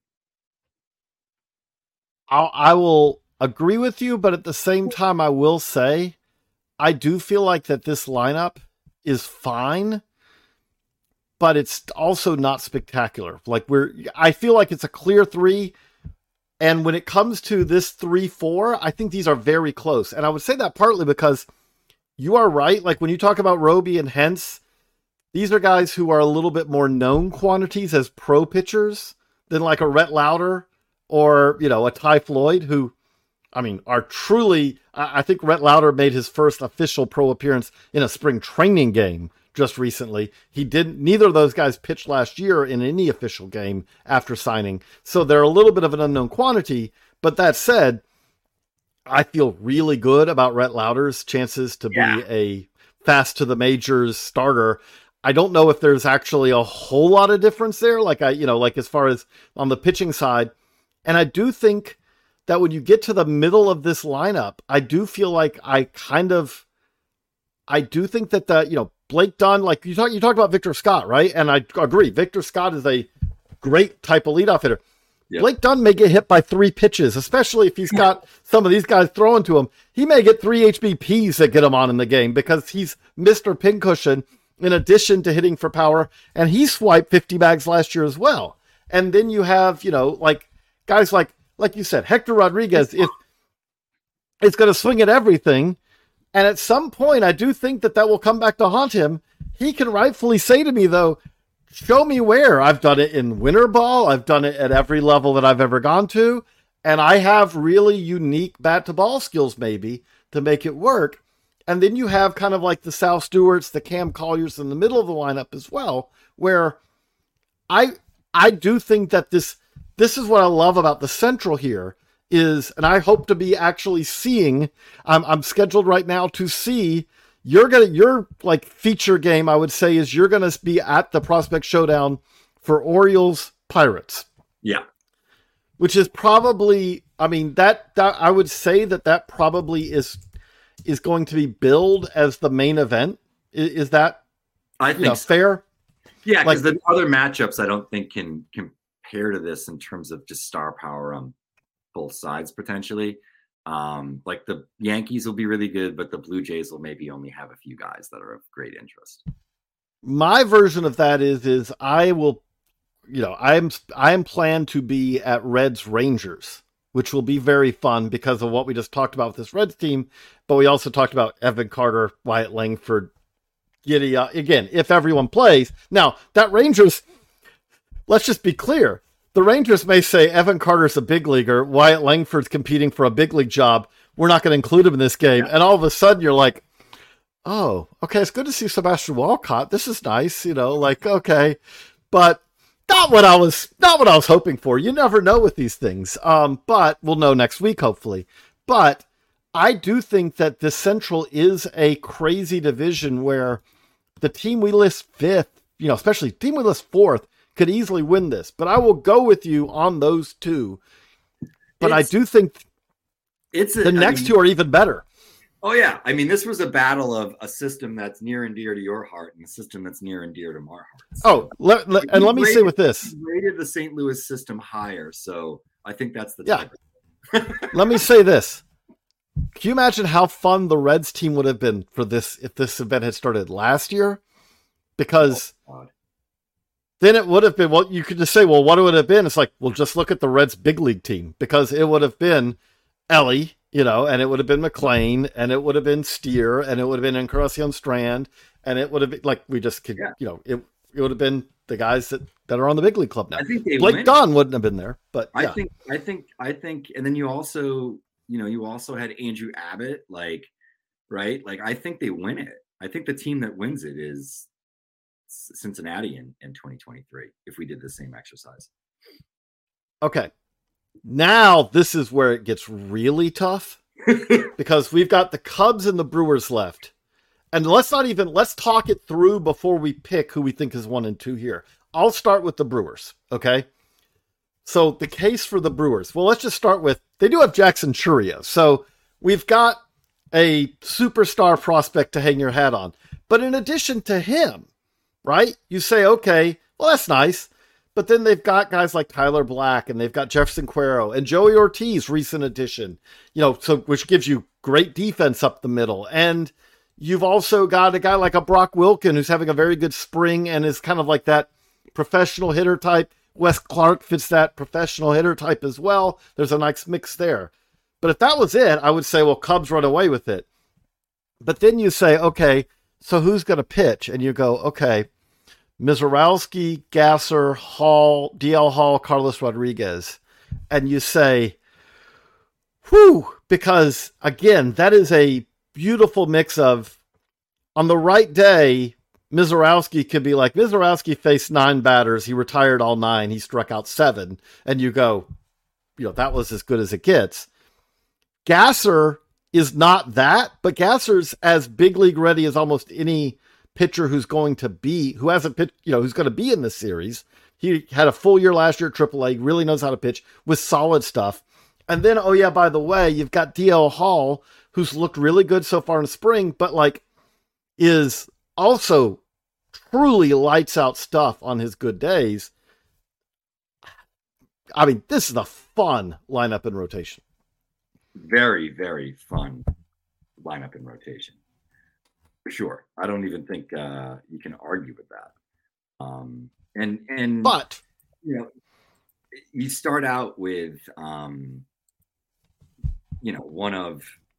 I will agree with you, but at the same time, I will say I do feel like that this lineup is fine, but it's also not spectacular. I feel like it's a clear 3. And when it comes to this 3-4, I think these are very close. And I would say that partly because you are right. When you talk about Roby and Hentz, these are guys who are a little bit more known quantities as pro pitchers than a Rhett Lauder or, a Ty Floyd, who, are truly, I think Rhett Lauder made his first official pro appearance in a spring training game just recently. Neither of those guys pitched last year in any official game after signing. So they're a little bit of an unknown quantity. But that said, I feel really good about Rhett Lauder's chances to be a fast to the majors starter. I don't know if there's actually a whole lot of difference there. As far as on the pitching side. And I do think that when you get to the middle of this lineup, I do feel like I do think that Blake Dunn, you talked about Victor Scott, right? And I agree. Victor Scott is a great type of leadoff hitter. Yep. Blake Dunn may get hit by 3 pitches, especially if he's got some of these guys throwing to him. He may get 3 HBPs that get him on in the game because he's Mr. Pincushion in addition to hitting for power. And he swiped 50 bags last year as well. And then you have, guys like you said, Hector Rodriguez. is going to swing at everything. And at some point, I do think that will come back to haunt him. He can rightfully say to me, though, show me where. I've done it in winter ball. I've done it at every level that I've ever gone to. And I have really unique bat to ball skills maybe to make it work. And then you have kind of like the Sal Stewarts, the Cam Colliers in the middle of the lineup as well, where I do think that this is what I love about the Central here is, and I hope to be actually seeing, I'm scheduled right now to see, your like feature game, I would say, is you're going to be at the Prospect Showdown for Orioles Pirates. Yeah. Which is probably, I mean, that I would say that probably is going to be billed as the main event. Is that, I think so. Fair? Yeah, because the other matchups I don't think can compare to this in terms of just star power on both sides potentially. Like the Yankees will be really good, but the Blue Jays will maybe only have a few guys that are of great interest. My version of that is I will, I'm planned to be at Reds Rangers, which will be very fun because of what we just talked about with this Reds team. But we also talked about Evan Carter, Wyatt Langford, Giddy. Again, if everyone plays. Now, that Rangers, let's just be clear. The Rangers may say Evan Carter's a big leaguer, Wyatt Langford's competing for a big league job. We're not going to include him in this game. Yeah. And all of a sudden you're like, oh, okay, it's good to see Sebastian Walcott. This is nice, okay. But not what I was hoping for. You never know with these things. But we'll know next week, hopefully. But I do think that the Central is a crazy division where the team we list fifth, especially team we list fourth, could easily win this. But I will go with you on those two. But I do think the next two are even better. Oh, yeah. I mean, this was a battle of a system that's near and dear to your heart and a system that's near and dear to my heart. So, let me say with this. You rated the St. Louis system higher, so I think that's the type. Let me say this. Can you imagine how fun the Reds team would have been for this if this event had started last year? Because then it would have been, well, you could just say, well, what would it have been? It's like, well, just look at the Reds big league team, because it would have been Ellie, and it would have been McLean, and it would have been Steer, and it would have been Encarnacion Strand, and it would have been, like, we just could, it would have been the guys that are on the big league club now. I think Blake Dunn wouldn't have been there, but I think, and then you also, you also had Andrew Abbott, right? Like, I think they win it. I think the team that wins it is Cincinnati in 2023, if we did the same exercise. Okay. Now this is where it gets really tough because we've got the Cubs and the Brewers left. And let's talk it through before we pick who we think is 1 and 2 here. I'll start with the Brewers. Okay. So the case for the Brewers, well, let's just start with, they do have Jackson Chourio. So we've got a superstar prospect to hang your hat on. But in addition to him, right, you say, okay, well, that's nice. But then they've got guys like Tyler Black, and they've got Jefferson Cuero and Joey Ortiz, recent addition, so which gives you great defense up the middle. And you've also got a guy like a Brock Wilken who's having a very good spring and is kind of like that professional hitter type. Wes Clark fits that professional hitter type as well. There's a nice mix there. But if that was it, I would say, well, Cubs run away with it. But then you say, okay, so who's going to pitch? And you go, okay, Mizorowski, Gasser, Hall, DL Hall, Carlos Rodriguez. And you say, whew, because again, that is a beautiful mix of, on the right day, Mizorowski could be like, Mizorowski faced 9 batters. He retired all 9. He struck out 7. And you go, that was as good as it gets. Gasser is not that, but Gasser's as big league ready as almost any pitcher who's going to be, who hasn't pitched, who's going to be in this series. He had a full year last year at AAA, really knows how to pitch with solid stuff. And then, oh yeah, by the way, you've got DL Hall, who's looked really good so far in spring, but is also truly lights out stuff on his good days. I mean, this is a fun lineup in rotation. Very, very fun lineup in rotation. For sure. I don't even think you can argue with that. But you start out with one of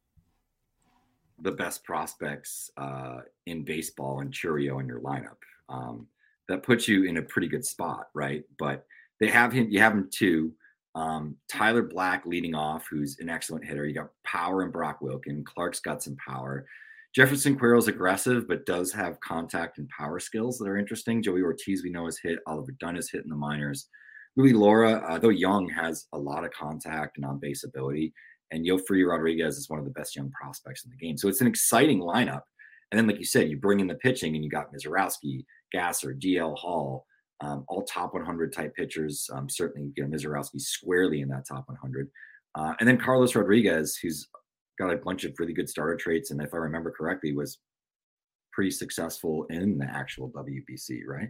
the best prospects in baseball and Churio in your lineup. That puts you in a pretty good spot, right? But they have him. You have him too. Tyler Black leading off, who's an excellent hitter. You got power in Brock Wilken. Clark's got some power. Jefferson Quirrell's aggressive, but does have contact and power skills that are interesting. Joey Ortiz, we know, has hit. Oliver Dunn has hit in the minors. Louis Laura, though young, has a lot of contact and on-base ability. And Yofri Rodriguez is one of the best young prospects in the game. So it's an exciting lineup. And then, like you said, you bring in the pitching, and you got Mizorowski, Gasser, DL Hall, all top 100 type pitchers. Certainly, Mizorowski squarely in that top 100. And then Carlos Rodriguez, who's got a bunch of really good starter traits, and if I remember correctly, was pretty successful in the actual WBC, right?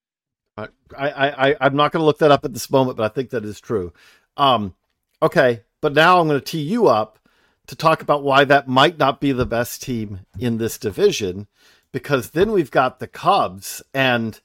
I'm not going to look that up at this moment, but I think that is true. Okay, but now I'm going to tee you up to talk about why that might not be the best team in this division, because then we've got the Cubs, and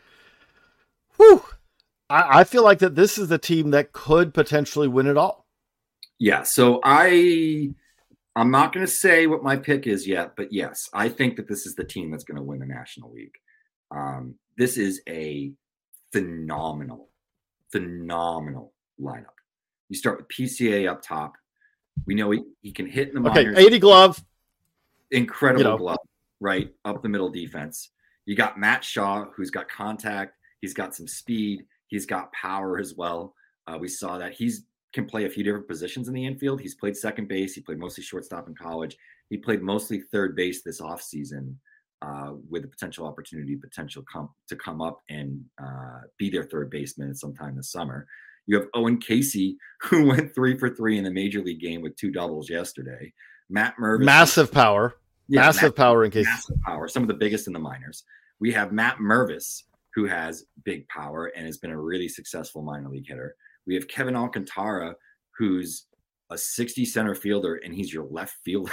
I feel like that this is the team that could potentially win it all. Yeah, so I'm not going to say what my pick is yet, but yes, I think that this is the team that's going to win the National League. This is a phenomenal lineup. You start with PCA up top. We know he can hit in the minors. 80 glove. Incredible glove, right? Up the middle defense. You got Matt Shaw, who's got contact. He's got some speed. He's got power as well. We saw that he can play a few different positions in the infield. He's played second base. He played mostly shortstop in college. He played mostly third base this offseason with a potential opportunity to come up and be their third baseman sometime this summer. You have Owen Casey, who went 3 for 3 in the major league game with 2 doubles yesterday. Matt Mervis. Massive power. Massive power in Casey. Massive power. Some of the biggest in the minors. We have Matt Mervis, who has big power and has been a really successful minor league hitter. We have Kevin Alcantara, who's a 60 center fielder, and he's your left fielder.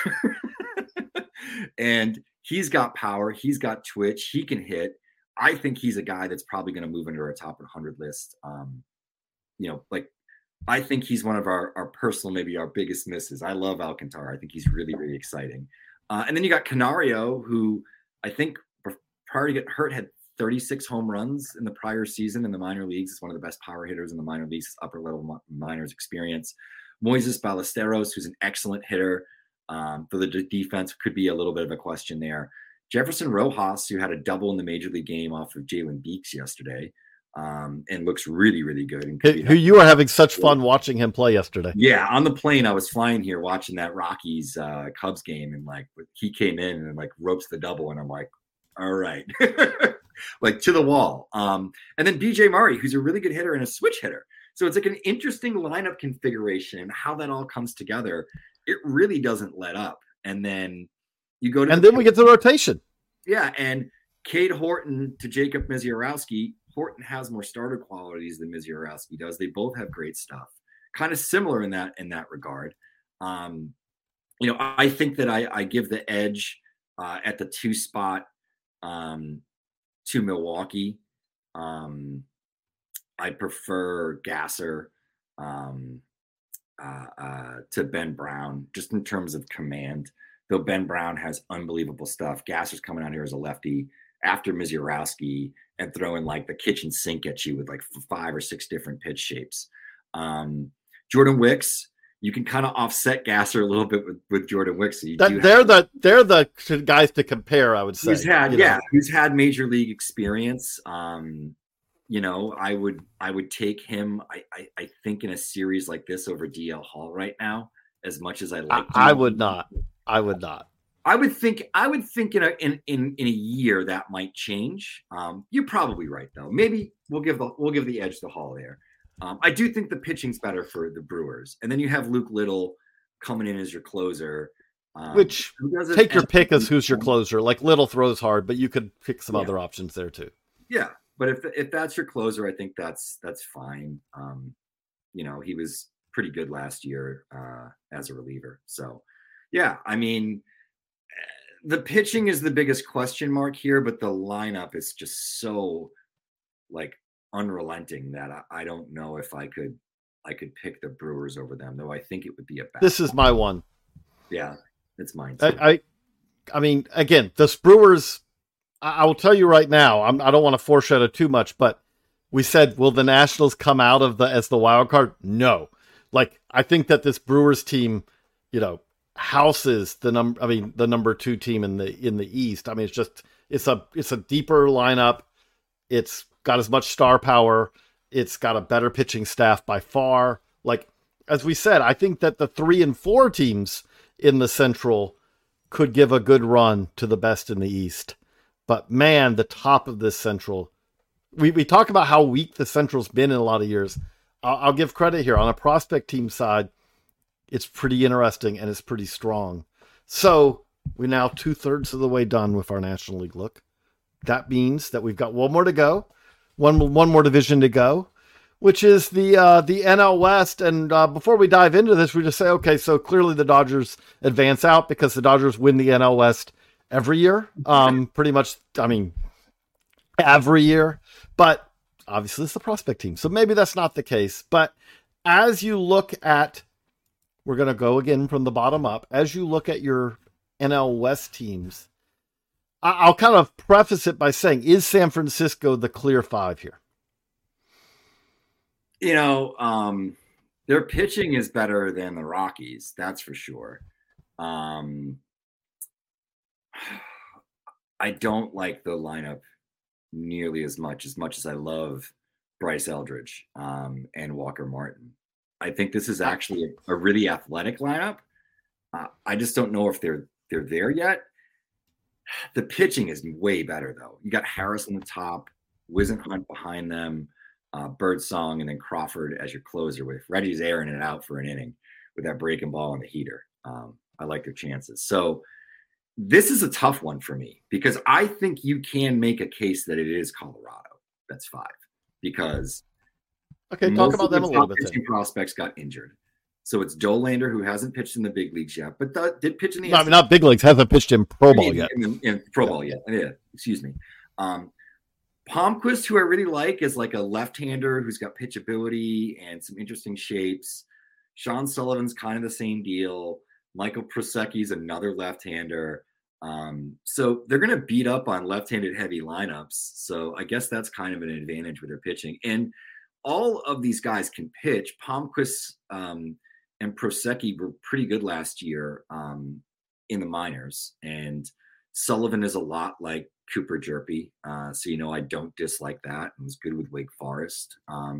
And he's got power. He's got twitch. He can hit. I think he's a guy that's probably going to move into our top 100 list. I think he's one of our personal, maybe our biggest misses. I love Alcantara. I think he's really, really exciting. And then you got Canario, who I think prior to get hurt had 36 home runs in the prior season in the minor leagues. Is one of the best power hitters in the minor leagues, upper level minors experience. Moises Ballesteros, who's an excellent hitter for the defense, could be a little bit of a question there. Jefferson Rojas, who had a double in the major league game off of Jalen Beeks yesterday, and looks really, really good. And who you are having such fun watching him play yesterday. Yeah, on the plane, I was flying here watching that Rockies Cubs game, and he came in and ropes the double, and I'm like, all right. To the wall. And then BJ Murray, who's a really good hitter and a switch hitter. So it's an interesting lineup configuration, and how that all comes together, it really doesn't let up. And then you go to then we get the rotation. Yeah, and Cade Horton to Jacob Misiorowski. Horton has more starter qualities than Misiorowski does. They both have great stuff. Kind of similar in that regard. I think that I give the edge at the 2 spot to Milwaukee. I prefer Gasser to Ben Brown, just in terms of command. Though Ben Brown has unbelievable stuff. Gasser's coming out here as a lefty after Misiorowski and throwing the kitchen sink at you with 5 or 6 different pitch shapes. Jordan Wicks, you can kind of offset Gasser a little bit with Jordan Wicks. So they're the guys to compare, I would say. Who's had major league experience. I would take him. I think in a series like this over DL Hall right now, as much as I like. I would not. I would think in a year that might change. You're probably right though. Maybe we'll give the edge to Hall there. I do think the pitching's better for the Brewers, and then you have Luke Little coming in as your closer. Which take your pick as who's your closer. Little throws hard, but you could pick some other options there too. Yeah, but if that's your closer, I think that's fine. He was pretty good last year as a reliever. So, yeah, I mean, the pitching is the biggest question mark here, but the lineup is just so unrelenting that I don't know if I could pick the Brewers over them, though I think it would be a bad. This is my one. Yeah, it's mine. I mean, again, the Brewers, I will tell you right now, I don't want to foreshadow too much, but we said, will the Nationals come out of as the wild card? No. Like, I think that this Brewers team, houses the number 2 team in the East. I mean, it's a deeper lineup. It's got as much star power. It's got a better pitching staff by far. Like, as we said, I think that the 3 and 4 teams in the Central could give a good run to the best in the East. But man, the top of this Central, we talk about how weak the Central's been in a lot of years. I'll give credit here. On a prospect team side, it's pretty interesting and it's pretty strong. So we're now 2/3 of the way done with our National League look. That means that we've got one more to go, one more division to go, which is the NL West. And before we dive into this, we just say, okay, so clearly the Dodgers advance out because the Dodgers win the NL West every year. Pretty much, I mean, every year. But obviously it's the prospect team, so maybe that's not the case. But as you look at, we're going to go again from the bottom up, as you look at your NL West teams, I'll kind of preface it by saying, is San Francisco the clear 5 here? Their pitching is better than the Rockies, that's for sure. I don't like the lineup nearly as much as I love Bryce Eldridge and Walker Martin. I think this is actually a really athletic lineup. I just don't know if they're there yet. The pitching is way better, though. You got Harris on the top, Whisenhunt behind them, Birdsong, and then Crawford as your closer with Reggie's airing it out for an inning with that breaking ball on the heater. I like their chances. So this is a tough one for me because I think you can make a case that it is Colorado. That's 5 because talk about them a little bit. Pitching prospects got injured, so it's Dollander, who hasn't pitched in the big leagues yet, but did pitch in the not big leagues, hasn't pitched in pro ball yet. In pro ball yet, yeah. Excuse me. Palmquist, who I really like, is like a left-hander who's got pitchability and some interesting shapes. Sean Sullivan's kind of the same deal. Michael Prosecki's another left-hander. So they're going to beat up on left-handed heavy lineups. So I guess that's kind of an advantage with their pitching. And all of these guys can pitch. Palmquist and Prosecki were pretty good last year in the minors. And Sullivan is a lot like Cooper Jerpy. So, I don't dislike that. It was good with Wake Forest.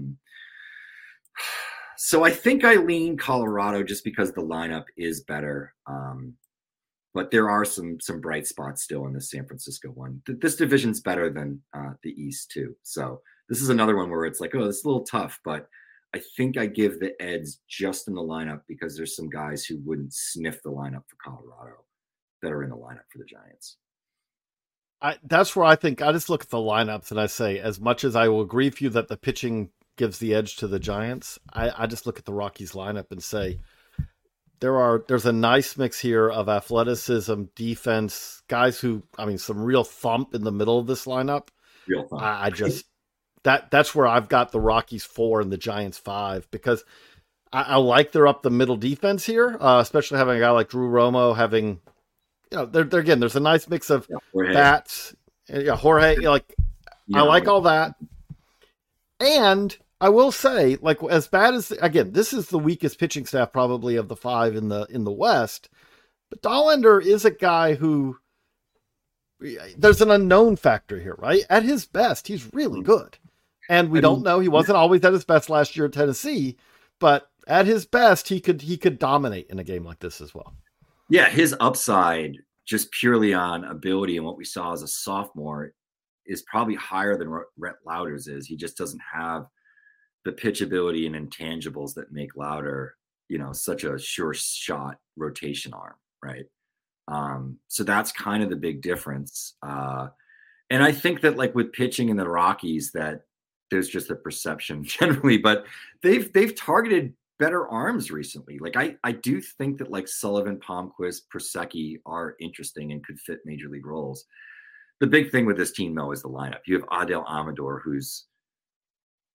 So I think I lean Colorado just because the lineup is better. But there are some bright spots still in the San Francisco one. This division's better than the East too. So this is another one where it's like, oh, this is a little tough, but I think I give the edge just in the lineup because there's some guys who wouldn't sniff the lineup for Colorado that are in the lineup for the Giants. That's where I think I just look at the lineups and I say, as much as I will agree with you that the pitching gives the edge to the Giants, I just look at the Rockies lineup and say there's a nice mix here of athleticism, defense, guys who, some real thump in the middle of this lineup. Real thump. That's where I've got the Rockies 4 and the Giants 5 because I like their up the middle defense here, especially having a guy like Drew Romo having, again, there's a nice mix of bats. Jorge, I like all that. And I will say, as bad as, again, this is the weakest pitching staff probably of the 5 in the West, but Dollander is a guy who, there's an unknown factor here, right? At his best, he's really good. And we don't know, he wasn't always at his best last year at Tennessee, but at his best, he could dominate in a game like this as well. Yeah, his upside, just purely on ability and what we saw as a sophomore, is probably higher than Rhett Lauder's is. He just doesn't have the pitchability and intangibles that make Lauder, such a sure shot rotation arm, right? So that's kind of the big difference. And I think that with pitching in the Rockies, that there's just a perception generally, but they've targeted better arms recently. I do think that Sullivan, Palmquist, Prosecki are interesting and could fit major league roles. The big thing with this team, though, is the lineup. You have Adel Amador, who's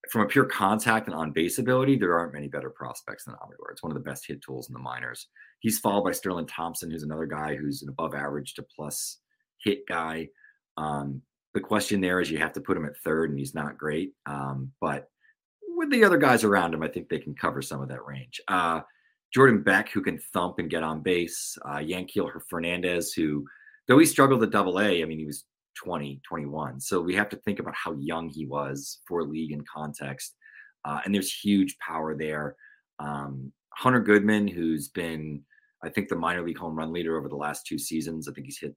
from a pure contact and on base ability, there aren't many better prospects than Amador. It's one of the best hit tools in the minors. He's followed by Sterling Thompson, who's another guy who's an above average to plus hit guy. The question there is you have to put him at third, and he's not great. But with the other guys around him, I think they can cover some of that range. Jordan Beck, who can thump and get on base. Yanquiel Fernandez, who, though he struggled at Double-A, I mean, he was 20, 21. So we have to think about how young he was for league and context. And there's huge power there. Hunter Goodman, who's been, I think, the minor league home run leader over the last 2 seasons. I think he's hit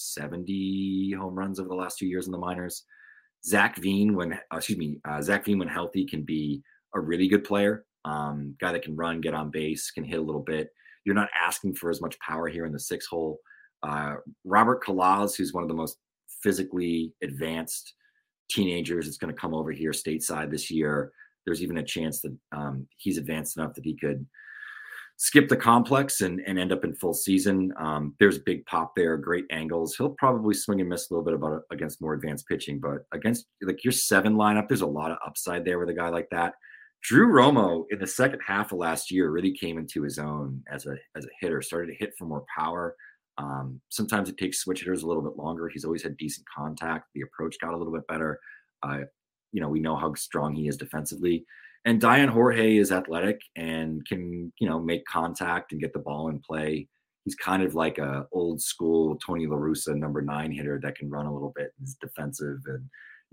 70 home runs over the last 2 years in the minors. Zach Veen, when healthy, can be a really good player. Guy that can run, get on base, can hit a little bit. You're not asking for as much power here in the 6 hole. Robert Kalaz, who's one of the most physically advanced teenagers, is going to come over here stateside this year. There's even a chance that he's advanced enough that he could skip the complex and end up in full season. There's big pop there, great angles. He'll probably swing and miss a little bit against more advanced pitching, but against like your 7 lineup, there's a lot of upside there with a guy like that. Drew Romo in the second half of last year really came into his own as a hitter, started to hit for more power. Sometimes it takes switch hitters a little bit longer. He's always had decent contact. The approach got a little bit better. We know how strong he is defensively. And Diane Jorge is athletic and can, make contact and get the ball in play. He's kind of like a old school Tony La Russa number 9 hitter that can run a little bit and is defensive and,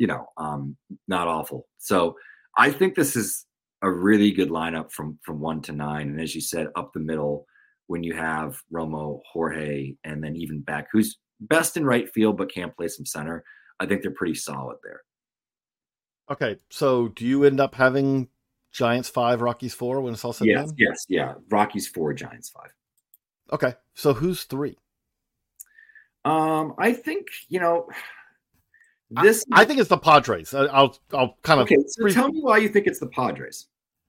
not awful. So I think this is a really good lineup from 1 to 9. And as you said, up the middle, when you have Romo, Jorge, and then even Beck, who's best in right field but can't play some center, I think they're pretty solid there. Okay, so do you end up having Giants 5, Rockies 4 when it's all said and done? Yes, yeah. Rockies 4, Giants 5. Okay, so who's 3? I think, this. I think it's the Padres. I'll kind of. Okay, so tell me why you think it's the Padres.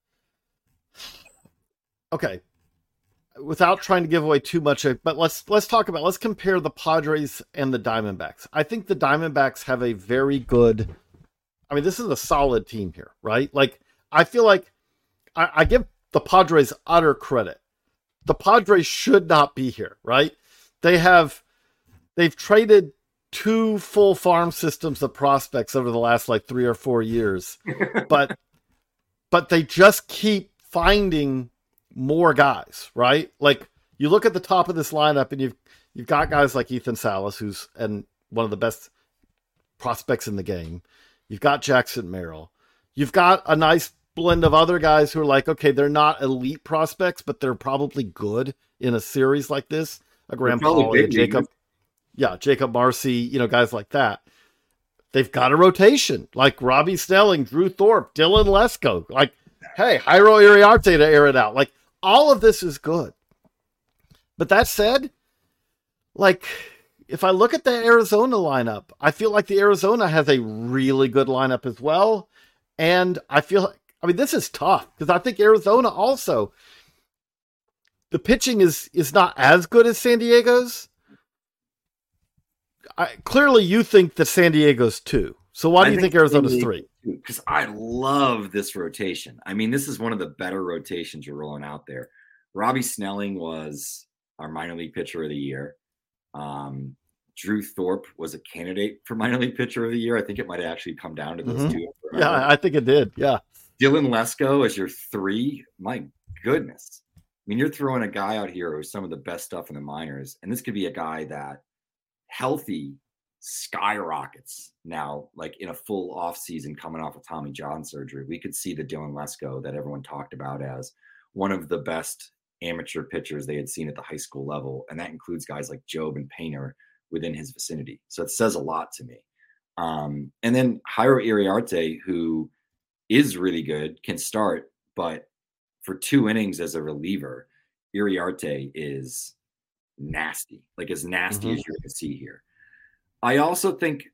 Okay, without trying to give away too much, but let's compare the Padres and the Diamondbacks. I think the Diamondbacks have a very good. I mean, this is a solid team here, right? Like, I feel like I give the Padres utter credit. The Padres should not be here, right? They've traded 2 full farm systems of prospects over the last 3 or 4 years, but they just keep finding more guys, right? Like, you look at the top of this lineup and you've got guys like Ethan Salas, who's one of the best prospects in the game. You've got Jackson Merrill. You've got a nice blend of other guys who are like, okay, they're not elite prospects, but they're probably good in a series like this. A Graham Pauley, Jacob Marcy, guys like that. They've got a rotation like Robbie Snelling, Drew Thorpe, Dylan Lesko. Like, hey, Jairo Iriarte to air it out. Like, all of this is good. But that said, if I look at the Arizona lineup, I feel like the Arizona has a really good lineup as well. And I feel this is tough because I think Arizona also, the pitching is not as good as San Diego's. Clearly you think that San Diego's 2. So why do you think Arizona's 3? Because I love this rotation. I mean, this is one of the better rotations you're rolling out there. Robbie Snelling was our minor league pitcher of the year. Drew Thorpe was a candidate for minor league pitcher of the year. I think it might have actually come down to those 2. Yeah, I think it did. Yeah. Dylan Lesko as your 3. My goodness. I mean, you're throwing a guy out here who's some of the best stuff in the minors. And this could be a guy that healthy skyrockets now, in a full off season coming off of Tommy John surgery. We could see the Dylan Lesko that everyone talked about as one of the best amateur pitchers they had seen at the high school level. And that includes guys like Job and Painter within his vicinity. So it says a lot to me. And then Jairo Iriarte, who is really good, can start, but for 2 innings as a reliever, Iriarte is nasty, as nasty as you're going to see here. I also think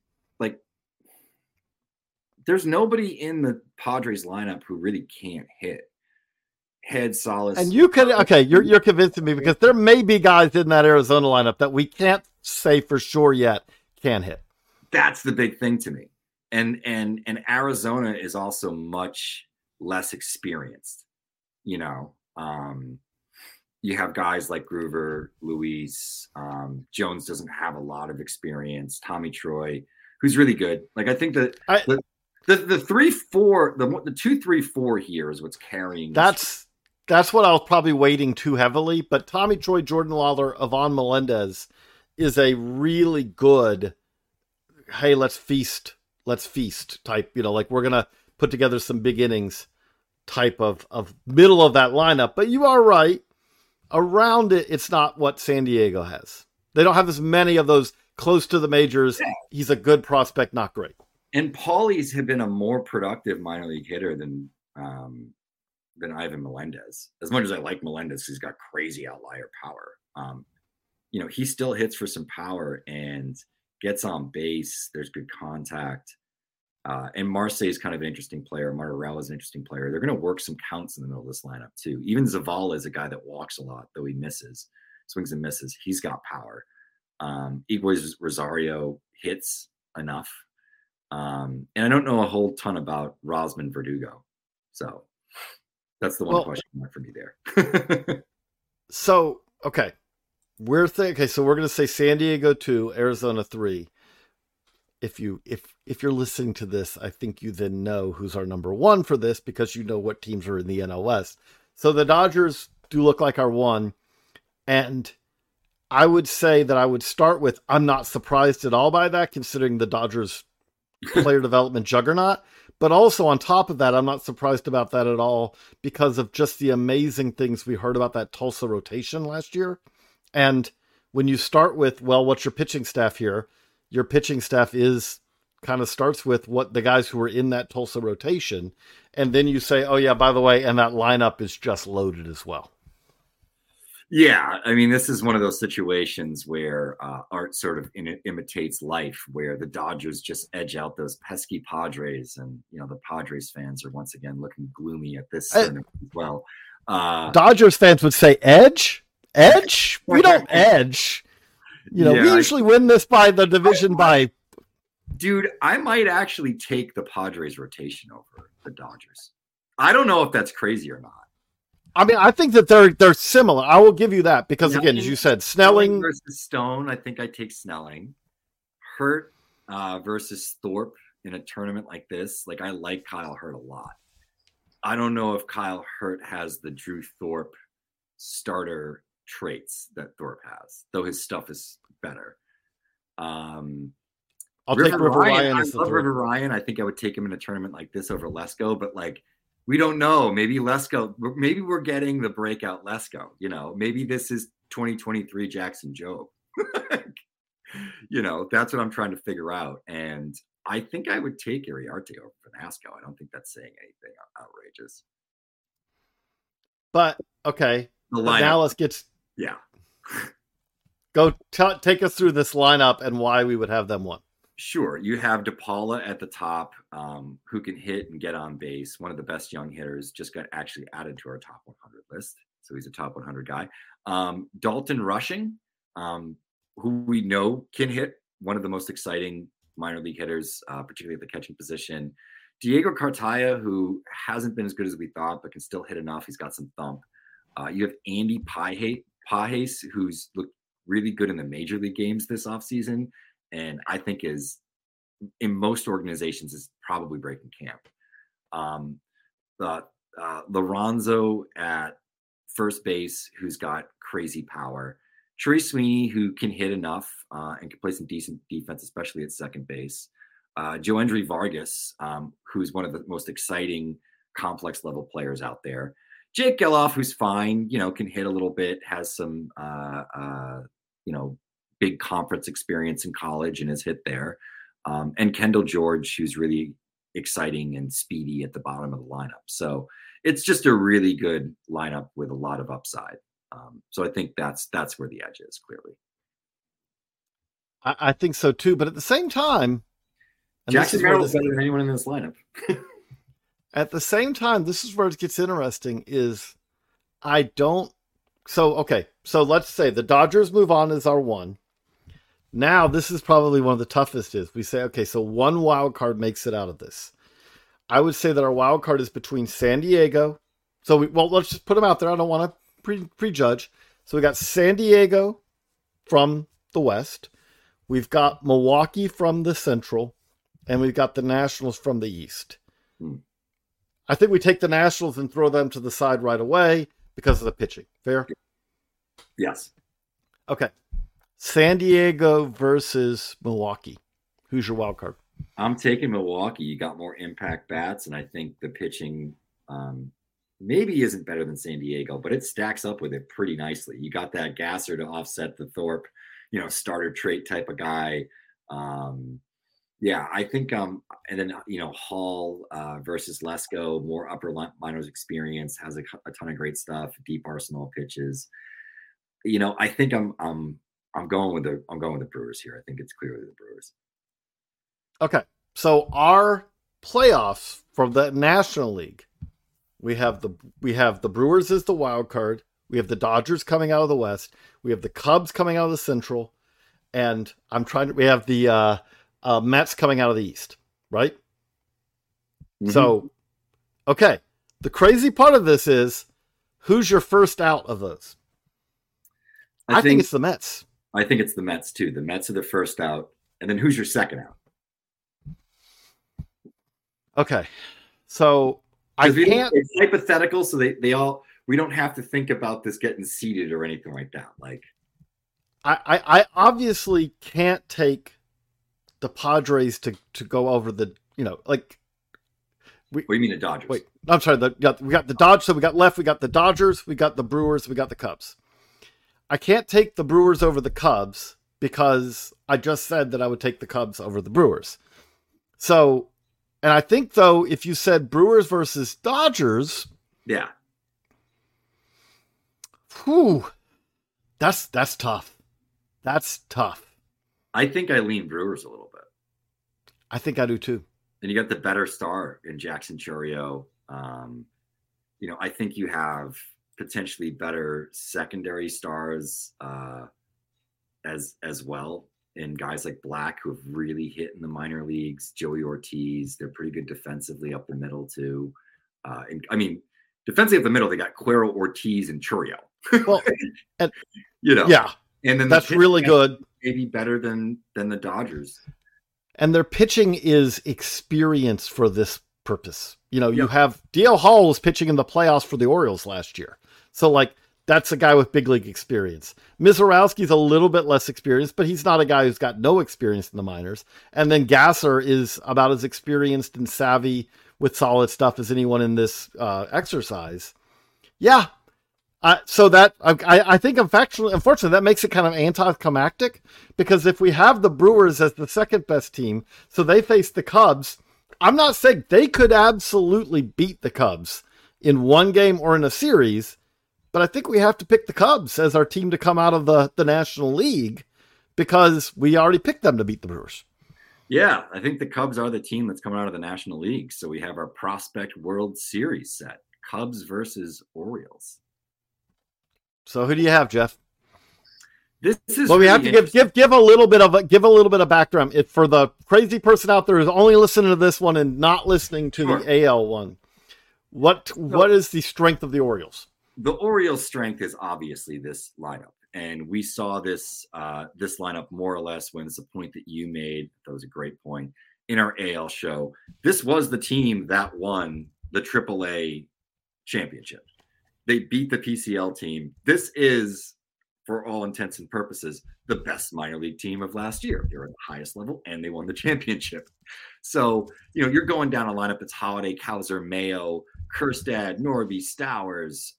there's nobody in the Padres lineup who really can't hit. Head Salas. And you can, you're convincing me because there may be guys in that Arizona lineup that we can't say for sure yet can hit. That's the big thing to me. and Arizona is also much less experienced. You know, you have guys like Groover, Luis, Jones doesn't have a lot of experience. Tommy Troy, who's really good. Like, I think that the 3-4, the 2-3-4 here is what's carrying. That's what I was probably weighting too heavily. But Tommy Troy, Jordan Lawler, Ivan Melendez is a really good, hey, let's feast type. You know, like, we're gonna put together some big innings type of middle of that lineup. But you are right. Around it, it's not what San Diego has. They don't have as many of those close to the majors. Yeah. He's a good prospect, not great. And Paulie's have been a more productive minor league hitter than Ivan Melendez. As much as I like Melendez, he's got crazy outlier power. You know, he still hits for some power and gets on base. There's good contact. And Marseille is kind of an interesting player. Martorell is an interesting player. They're going to work some counts in the middle of this lineup too. Even Zavala is a guy that walks a lot, though he swings and misses. He's got power. Egois Rosario hits enough. And I don't know a whole ton about Rosman Verdugo. So that's the one question mark for me there. So, okay. So we're going to say San Diego 2, Arizona 3. If you're listening to this, I think you then know who's our number 1 for this, because you know what teams are in the NL West. So the Dodgers do look like our 1. And I would say that I would start with, I'm not surprised at all by that, considering the Dodgers player development juggernaut. But also on top of that, I'm not surprised about that at all, because of just the amazing things we heard about that Tulsa rotation last year. And when you start with, well, what's your pitching staff here? Your pitching staff starts with what the guys who were in that Tulsa rotation. And then you say, oh yeah, by the way, and that lineup is just loaded as well. Yeah. I mean, this is one of those situations where art sort of imitates life, where the Dodgers just edge out those pesky Padres. And, you know, the Padres fans are once again looking gloomy at this as well. Dodgers fans would say edge? Edge? We don't edge. You know, we usually win this by the division by. Dude, I might actually take the Padres rotation over the Dodgers. I don't know if that's crazy or not. I mean, I think that they're similar. I will give you that because, again, as you said, Snelling versus Stone. I think I take Snelling. Hurt versus Thorpe in a tournament like this. Like, I like Kyle Hurt a lot. I don't know if Kyle Hurt has the Drew Thorpe starter traits that Thorpe has, though his stuff is better. I'll take River Ryan. I love River Ryan. I think I would take him in a tournament like this over Lesko, but like, we don't know. Maybe Lesko, maybe we're getting the breakout Lesko, you know, maybe this is 2023 Jackson Jobe. You know, that's what I'm trying to figure out. And I think I would take Iriarte over Vanasco. I don't think that's saying anything outrageous. But, okay. Now let's get... Yeah. Go take us through this lineup and why we would have them 1. Sure. You have DePaula at the top, who can hit and get on base. One of the best young hitters, just got actually added to our top 100 list. So he's a top 100 guy. Dalton Rushing, who we know can hit, one of the most exciting minor league hitters, particularly at the catching position. Diego Cartaya, who hasn't been as good as we thought, but can still hit enough. He's got some thump. You have Andy Pages, who's looked really good in the major league games this offseason, and I think is, in most organizations, is probably breaking camp. Lorenzo at first base, who's got crazy power. Trey Sweeney, who can hit enough and can play some decent defense, especially at second base. Joendry Vargas, who's one of the most exciting complex level players out there. Jake Geloff, who's fine, you know, can hit a little bit, has some, you know, big conference experience in college and has hit there. And Kendall George, who's really exciting and speedy at the bottom of the lineup. So it's just a really good lineup with a lot of upside. So I think that's where the edge is, clearly. I think so too. But at the same time, Jackson Merrill's better than anyone in this lineup. At the same time, this is where it gets interesting is so let's say the Dodgers move on as our 1. Now, this is probably one of the toughest is we say, okay, so one wild card makes it out of this. I would say that our wild card is between San Diego. So, let's just put them out there. I don't want to prejudge. So we got San Diego from the West. We've got Milwaukee from the Central. And we've got the Nationals from the East. I think we take the Nationals and throw them to the side right away because of the pitching. Fair? Yes. Okay. San Diego versus Milwaukee. Who's your wild card? I'm taking Milwaukee. You got more impact bats, and I think the pitching maybe isn't better than San Diego, but it stacks up with it pretty nicely. You got that Gasser to offset the Thorpe, starter trait type of guy. Yeah, I think, and then, Hall versus Lesko, more upper minors experience, has a ton of great stuff, deep arsenal pitches. I think I'm going with the Brewers here. I think it's clearly the Brewers. Okay, so our playoffs from the National League, we have the Brewers as the wild card. We have the Dodgers coming out of the West. We have the Cubs coming out of the Central, and we have the Mets coming out of the East, right? Mm-hmm. So, okay, the crazy part of this is who's your first out of those? I think it's the Mets. I think it's the Mets too. The Mets are the first out, and then who's your second out? Okay, so I can't. It's hypothetical, so we don't have to think about this getting seeded or anything like that. Like, I obviously can't take the Padres to go over the what do you mean the Dodgers? Wait, I'm sorry. We got the Dodgers. So we got the Dodgers, we got the Brewers, we got the Cubs. I can't take the Brewers over the Cubs because I just said that I would take the Cubs over the Brewers. So. And I think, though, if you said Brewers versus Dodgers, yeah, that's tough. That's tough. I think I lean Brewers a little bit. I think I do too. And you got the better star in Jackson Chourio. I think you have potentially better secondary stars as well. And guys like Black who have really hit in the minor leagues, Joey Ortiz, they're pretty good defensively up the middle too. Defensively up the middle, they got Cuero, Ortiz, and Chourio. Well, yeah, and then that's really good. Maybe better than the Dodgers. And their pitching is experience for this purpose. You have DL Hall was pitching in the playoffs for the Orioles last year, so that's a guy with big league experience. Mizorowski's a little bit less experienced, but he's not a guy who's got no experience in the minors. And then Gasser is about as experienced and savvy with solid stuff as anyone in this exercise. Yeah. So that I think unfortunately that makes it kind of anticlimactic, because if we have the Brewers as the second best team, so they face the Cubs, I'm not saying they could absolutely beat the Cubs in one game or in a series, but I think we have to pick the Cubs as our team to come out of the National League because we already picked them to beat the Brewers. Yeah, I think the Cubs are the team that's coming out of the National League. So we have our Prospect World Series set. Cubs versus Orioles. So who do you have, Jeff? This is we have to give a little bit of background. For the crazy person out there who's only listening to this one and not listening to the AL one, what is the strength of the Orioles? The Orioles' strength is obviously this lineup, and we saw this lineup more or less when it's a point that you made. That was a great point in our AL show. This was the team that won the AAA championship. They beat the PCL team. This is, for all intents and purposes, the best minor league team of last year. They're at the highest level, and they won the championship. So, you're going down a lineup that's Holiday, Cowser, Mayo, Kjerstad, Norby, Stowers,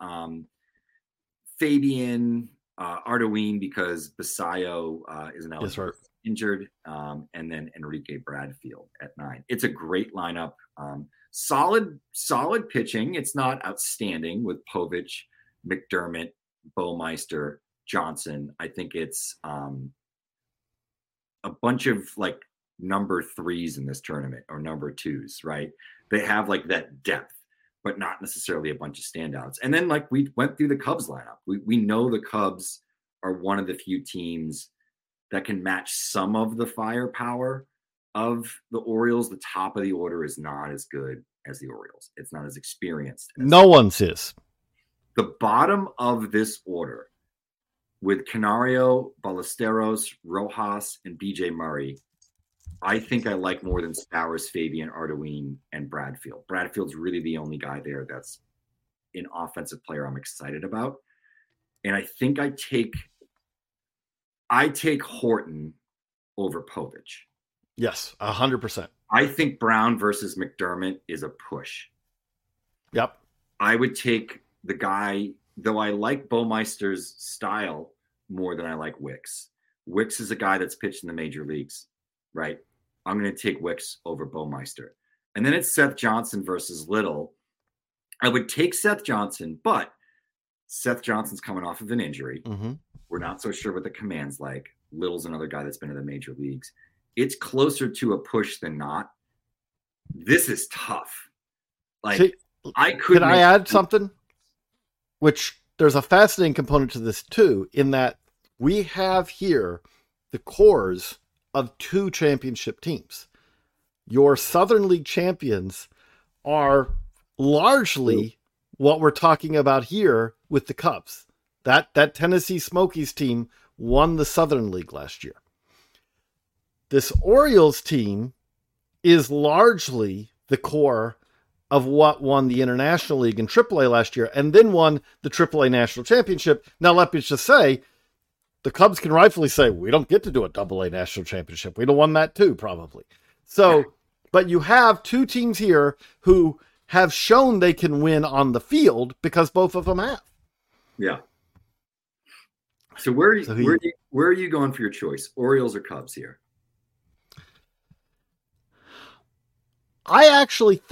Fabian, Arduin, because Basayo is now injured, and then Enrique Bradfield at 9. It's a great lineup. Solid pitching. It's not outstanding with Povich, McDermott, Baumeister, Johnson. I think it's a bunch of number 3s in this tournament, or number 2s, right? They have that depth, but not necessarily a bunch of standouts. And then we went through the Cubs lineup. We know the Cubs are one of the few teams that can match some of the firepower of the Orioles. The top of the order is not as good as the Orioles. It's not as experienced. No one's is. The bottom of this order, with Canario, Ballesteros, Rojas, and BJ Murray, I think I like more than Stowers, Fabian, Arduin, and Bradfield. Bradfield's really the only guy there that's an offensive player I'm excited about. And I think I take Horton over Povich. Yes, 100%. I think Brown versus McDermott is a push. Yep. I would take the guy, though I like Baumeister's style more than I like Wicks. Wicks is a guy that's pitched in the major leagues, right? I'm going to take Wicks over Baumeister. And then it's Seth Johnson versus Little. I would take Seth Johnson, but Seth Johnson's coming off of an injury. Mm-hmm. We're not so sure what the command's like. Little's another guy that's been in the major leagues. It's closer to a push than not. This is tough. Like, See, could I add something? Which there's a fascinating component to this too, in that we have here the cores of two championship teams. Your Southern League champions are largely what we're talking about here with the Cubs. That Tennessee Smokies team won the Southern League last year. This Orioles team is largely the core of what won the International League and AAA last year, and then won the AAA National Championship. Now, let me just say, the Cubs can rightfully say, we don't get to do a AA National Championship. We'd have won that too, probably. So, but you have two teams here who have shown they can win on the field because both of them have. Yeah. So where are you going for your choice? Orioles or Cubs here? I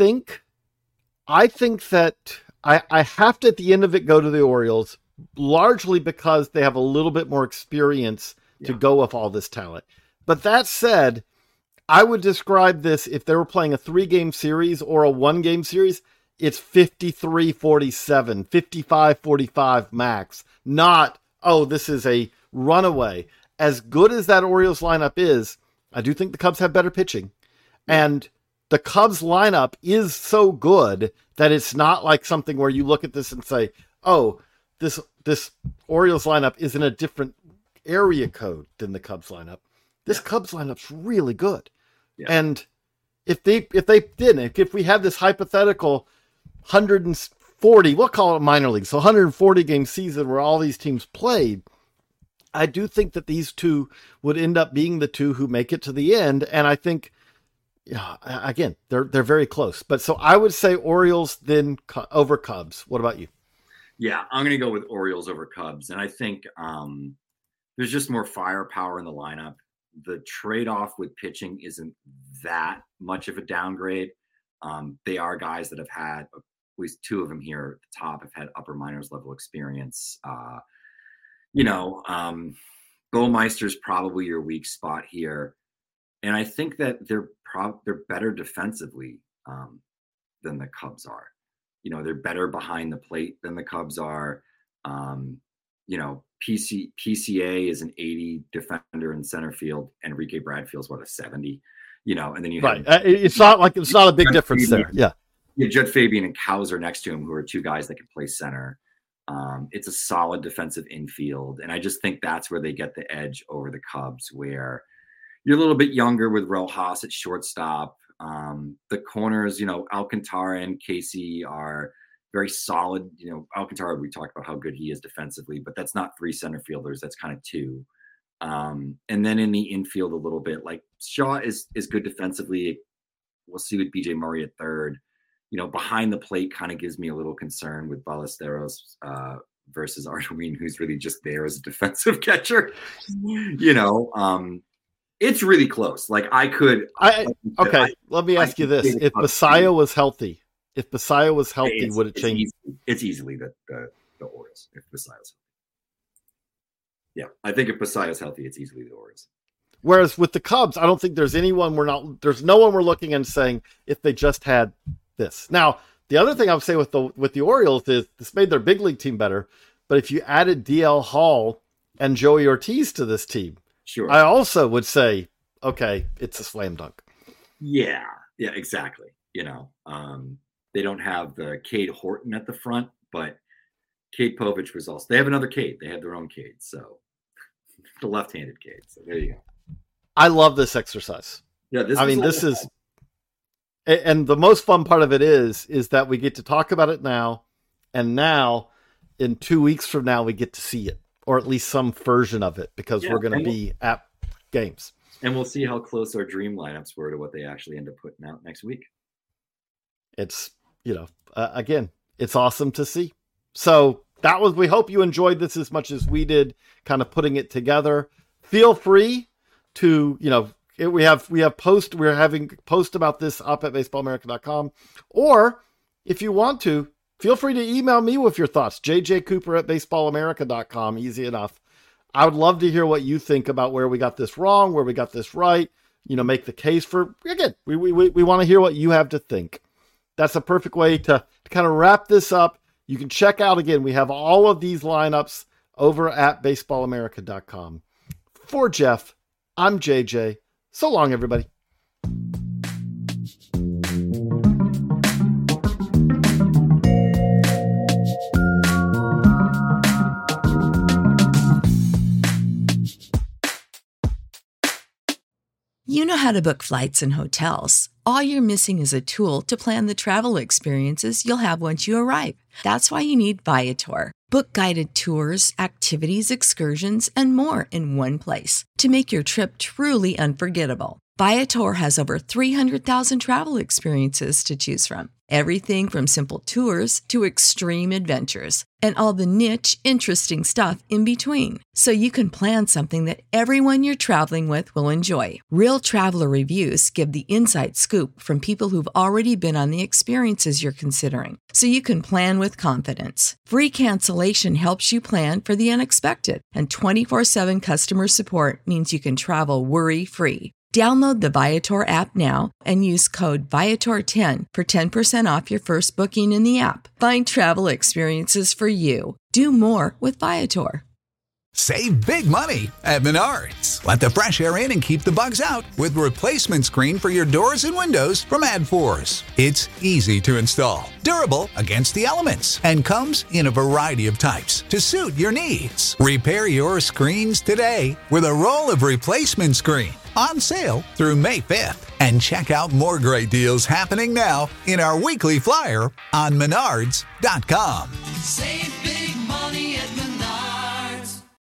think that I have to, at the end of it, go to the Orioles, largely because they have a little bit more experience to go with all this talent. But that said, I would describe this, if they were playing a 3-game series or a 1-game series, it's 53-47, 55-45 max. Not, oh, this is a runaway. As good as that Orioles lineup is, I do think the Cubs have better pitching. And the Cubs lineup is so good that it's not like something where you look at this and say, oh, this Orioles lineup is in a different area code than the Cubs lineup. This Cubs lineup's really good. Yeah. And if we had this hypothetical 140, we'll call it minor league, so 140 game season where all these teams played, I do think that these two would end up being the two who make it to the end. And I think, again, they're very close. But so I would say Orioles then over Cubs. What about you? Yeah, I'm going to go with Orioles over Cubs. And I think there's just more firepower in the lineup. The trade-off with pitching isn't that much of a downgrade. They are guys that have had, at least two of them here at the top, have had upper minors level experience. Baumeister's probably your weak spot here. And I think that they're better defensively than the Cubs are. They're better behind the plate than the Cubs are. PCA is an 80 defender in center field. Enrique Bradfield's a 70. And then you have it's not a big difference there. Yeah. Judd Fabian and Cowser next to him, who are two guys that can play center. It's a solid defensive infield, and I just think that's where they get the edge over the Cubs, where you're a little bit younger with Rojas at shortstop. The corners, Alcantara and Casey are very solid. Alcantara, we talked about how good he is defensively, but that's not 3 center fielders. That's kind of 2. And then in the infield a little bit, like Shaw is good defensively. We'll see with BJ Murray at third. Behind the plate kind of gives me a little concern with Ballesteros versus Arduin, who's really just there as a defensive catcher. It's really close. Like let me ask you this. If Messiah was healthy, would it change? It's easily the Orioles if Messiah's healthy. Yeah, I think if Messiah's healthy, it's easily the Orioles. Whereas with the Cubs, I don't think there's no one we're looking and saying if they just had this. Now, the other thing I would say with the Orioles is this made their big league team better. But if you added DL Hall and Joey Ortiz to this team, Sure. I also would say, okay, it's a slam dunk. Yeah, exactly. They don't have the Cade Horton at the front, but Cade Povich was also. They have another Cade. They have their own Cade, so the left-handed Cade. So there you go. I love this exercise. Yeah, this is, and the most fun part of it is that we get to talk about it now, and now in 2 weeks from now we get to see it, or at least some version of it, because we're going to be at games. And we'll see how close our dream lineups were to what they actually end up putting out next week. It's, again, it's awesome to see. So we hope you enjoyed this as much as we did, kind of putting it together. Feel free to, we're having post about this up at baseballamerica.com. Or if you want to, feel free to email me with your thoughts. jjcooper@baseballamerica.com. Easy enough. I would love to hear what you think about where we got this wrong, where we got this right. Make the case for, again, we want to hear what you have to think. That's a perfect way to kind of wrap this up. You can check out, again, we have all of these lineups over at baseballamerica.com. For Jeff, I'm JJ. So long, everybody. You know how to book flights and hotels. All you're missing is a tool to plan the travel experiences you'll have once you arrive. That's why you need Viator. Book guided tours, activities, excursions, and more in one place to make your trip truly unforgettable. Viator has over 300,000 travel experiences to choose from. Everything from simple tours to extreme adventures and all the niche, interesting stuff in between. So you can plan something that everyone you're traveling with will enjoy. Real traveler reviews give the inside scoop from people who've already been on the experiences you're considering. So you can plan with confidence. Free cancellation helps you plan for the unexpected. And 24/7 customer support means you can travel worry-free. Download the Viator app now and use code Viator10 for 10% off your first booking in the app. Find travel experiences for you. Do more with Viator. Save big money at Menards. Let the fresh air in and keep the bugs out with replacement screen for your doors and windows from AdForce. It's easy to install, durable against the elements, and comes in a variety of types to suit your needs. Repair your screens today with a roll of replacement screen. On sale through May 5th. And check out more great deals happening now in our weekly flyer on Menards.com. Save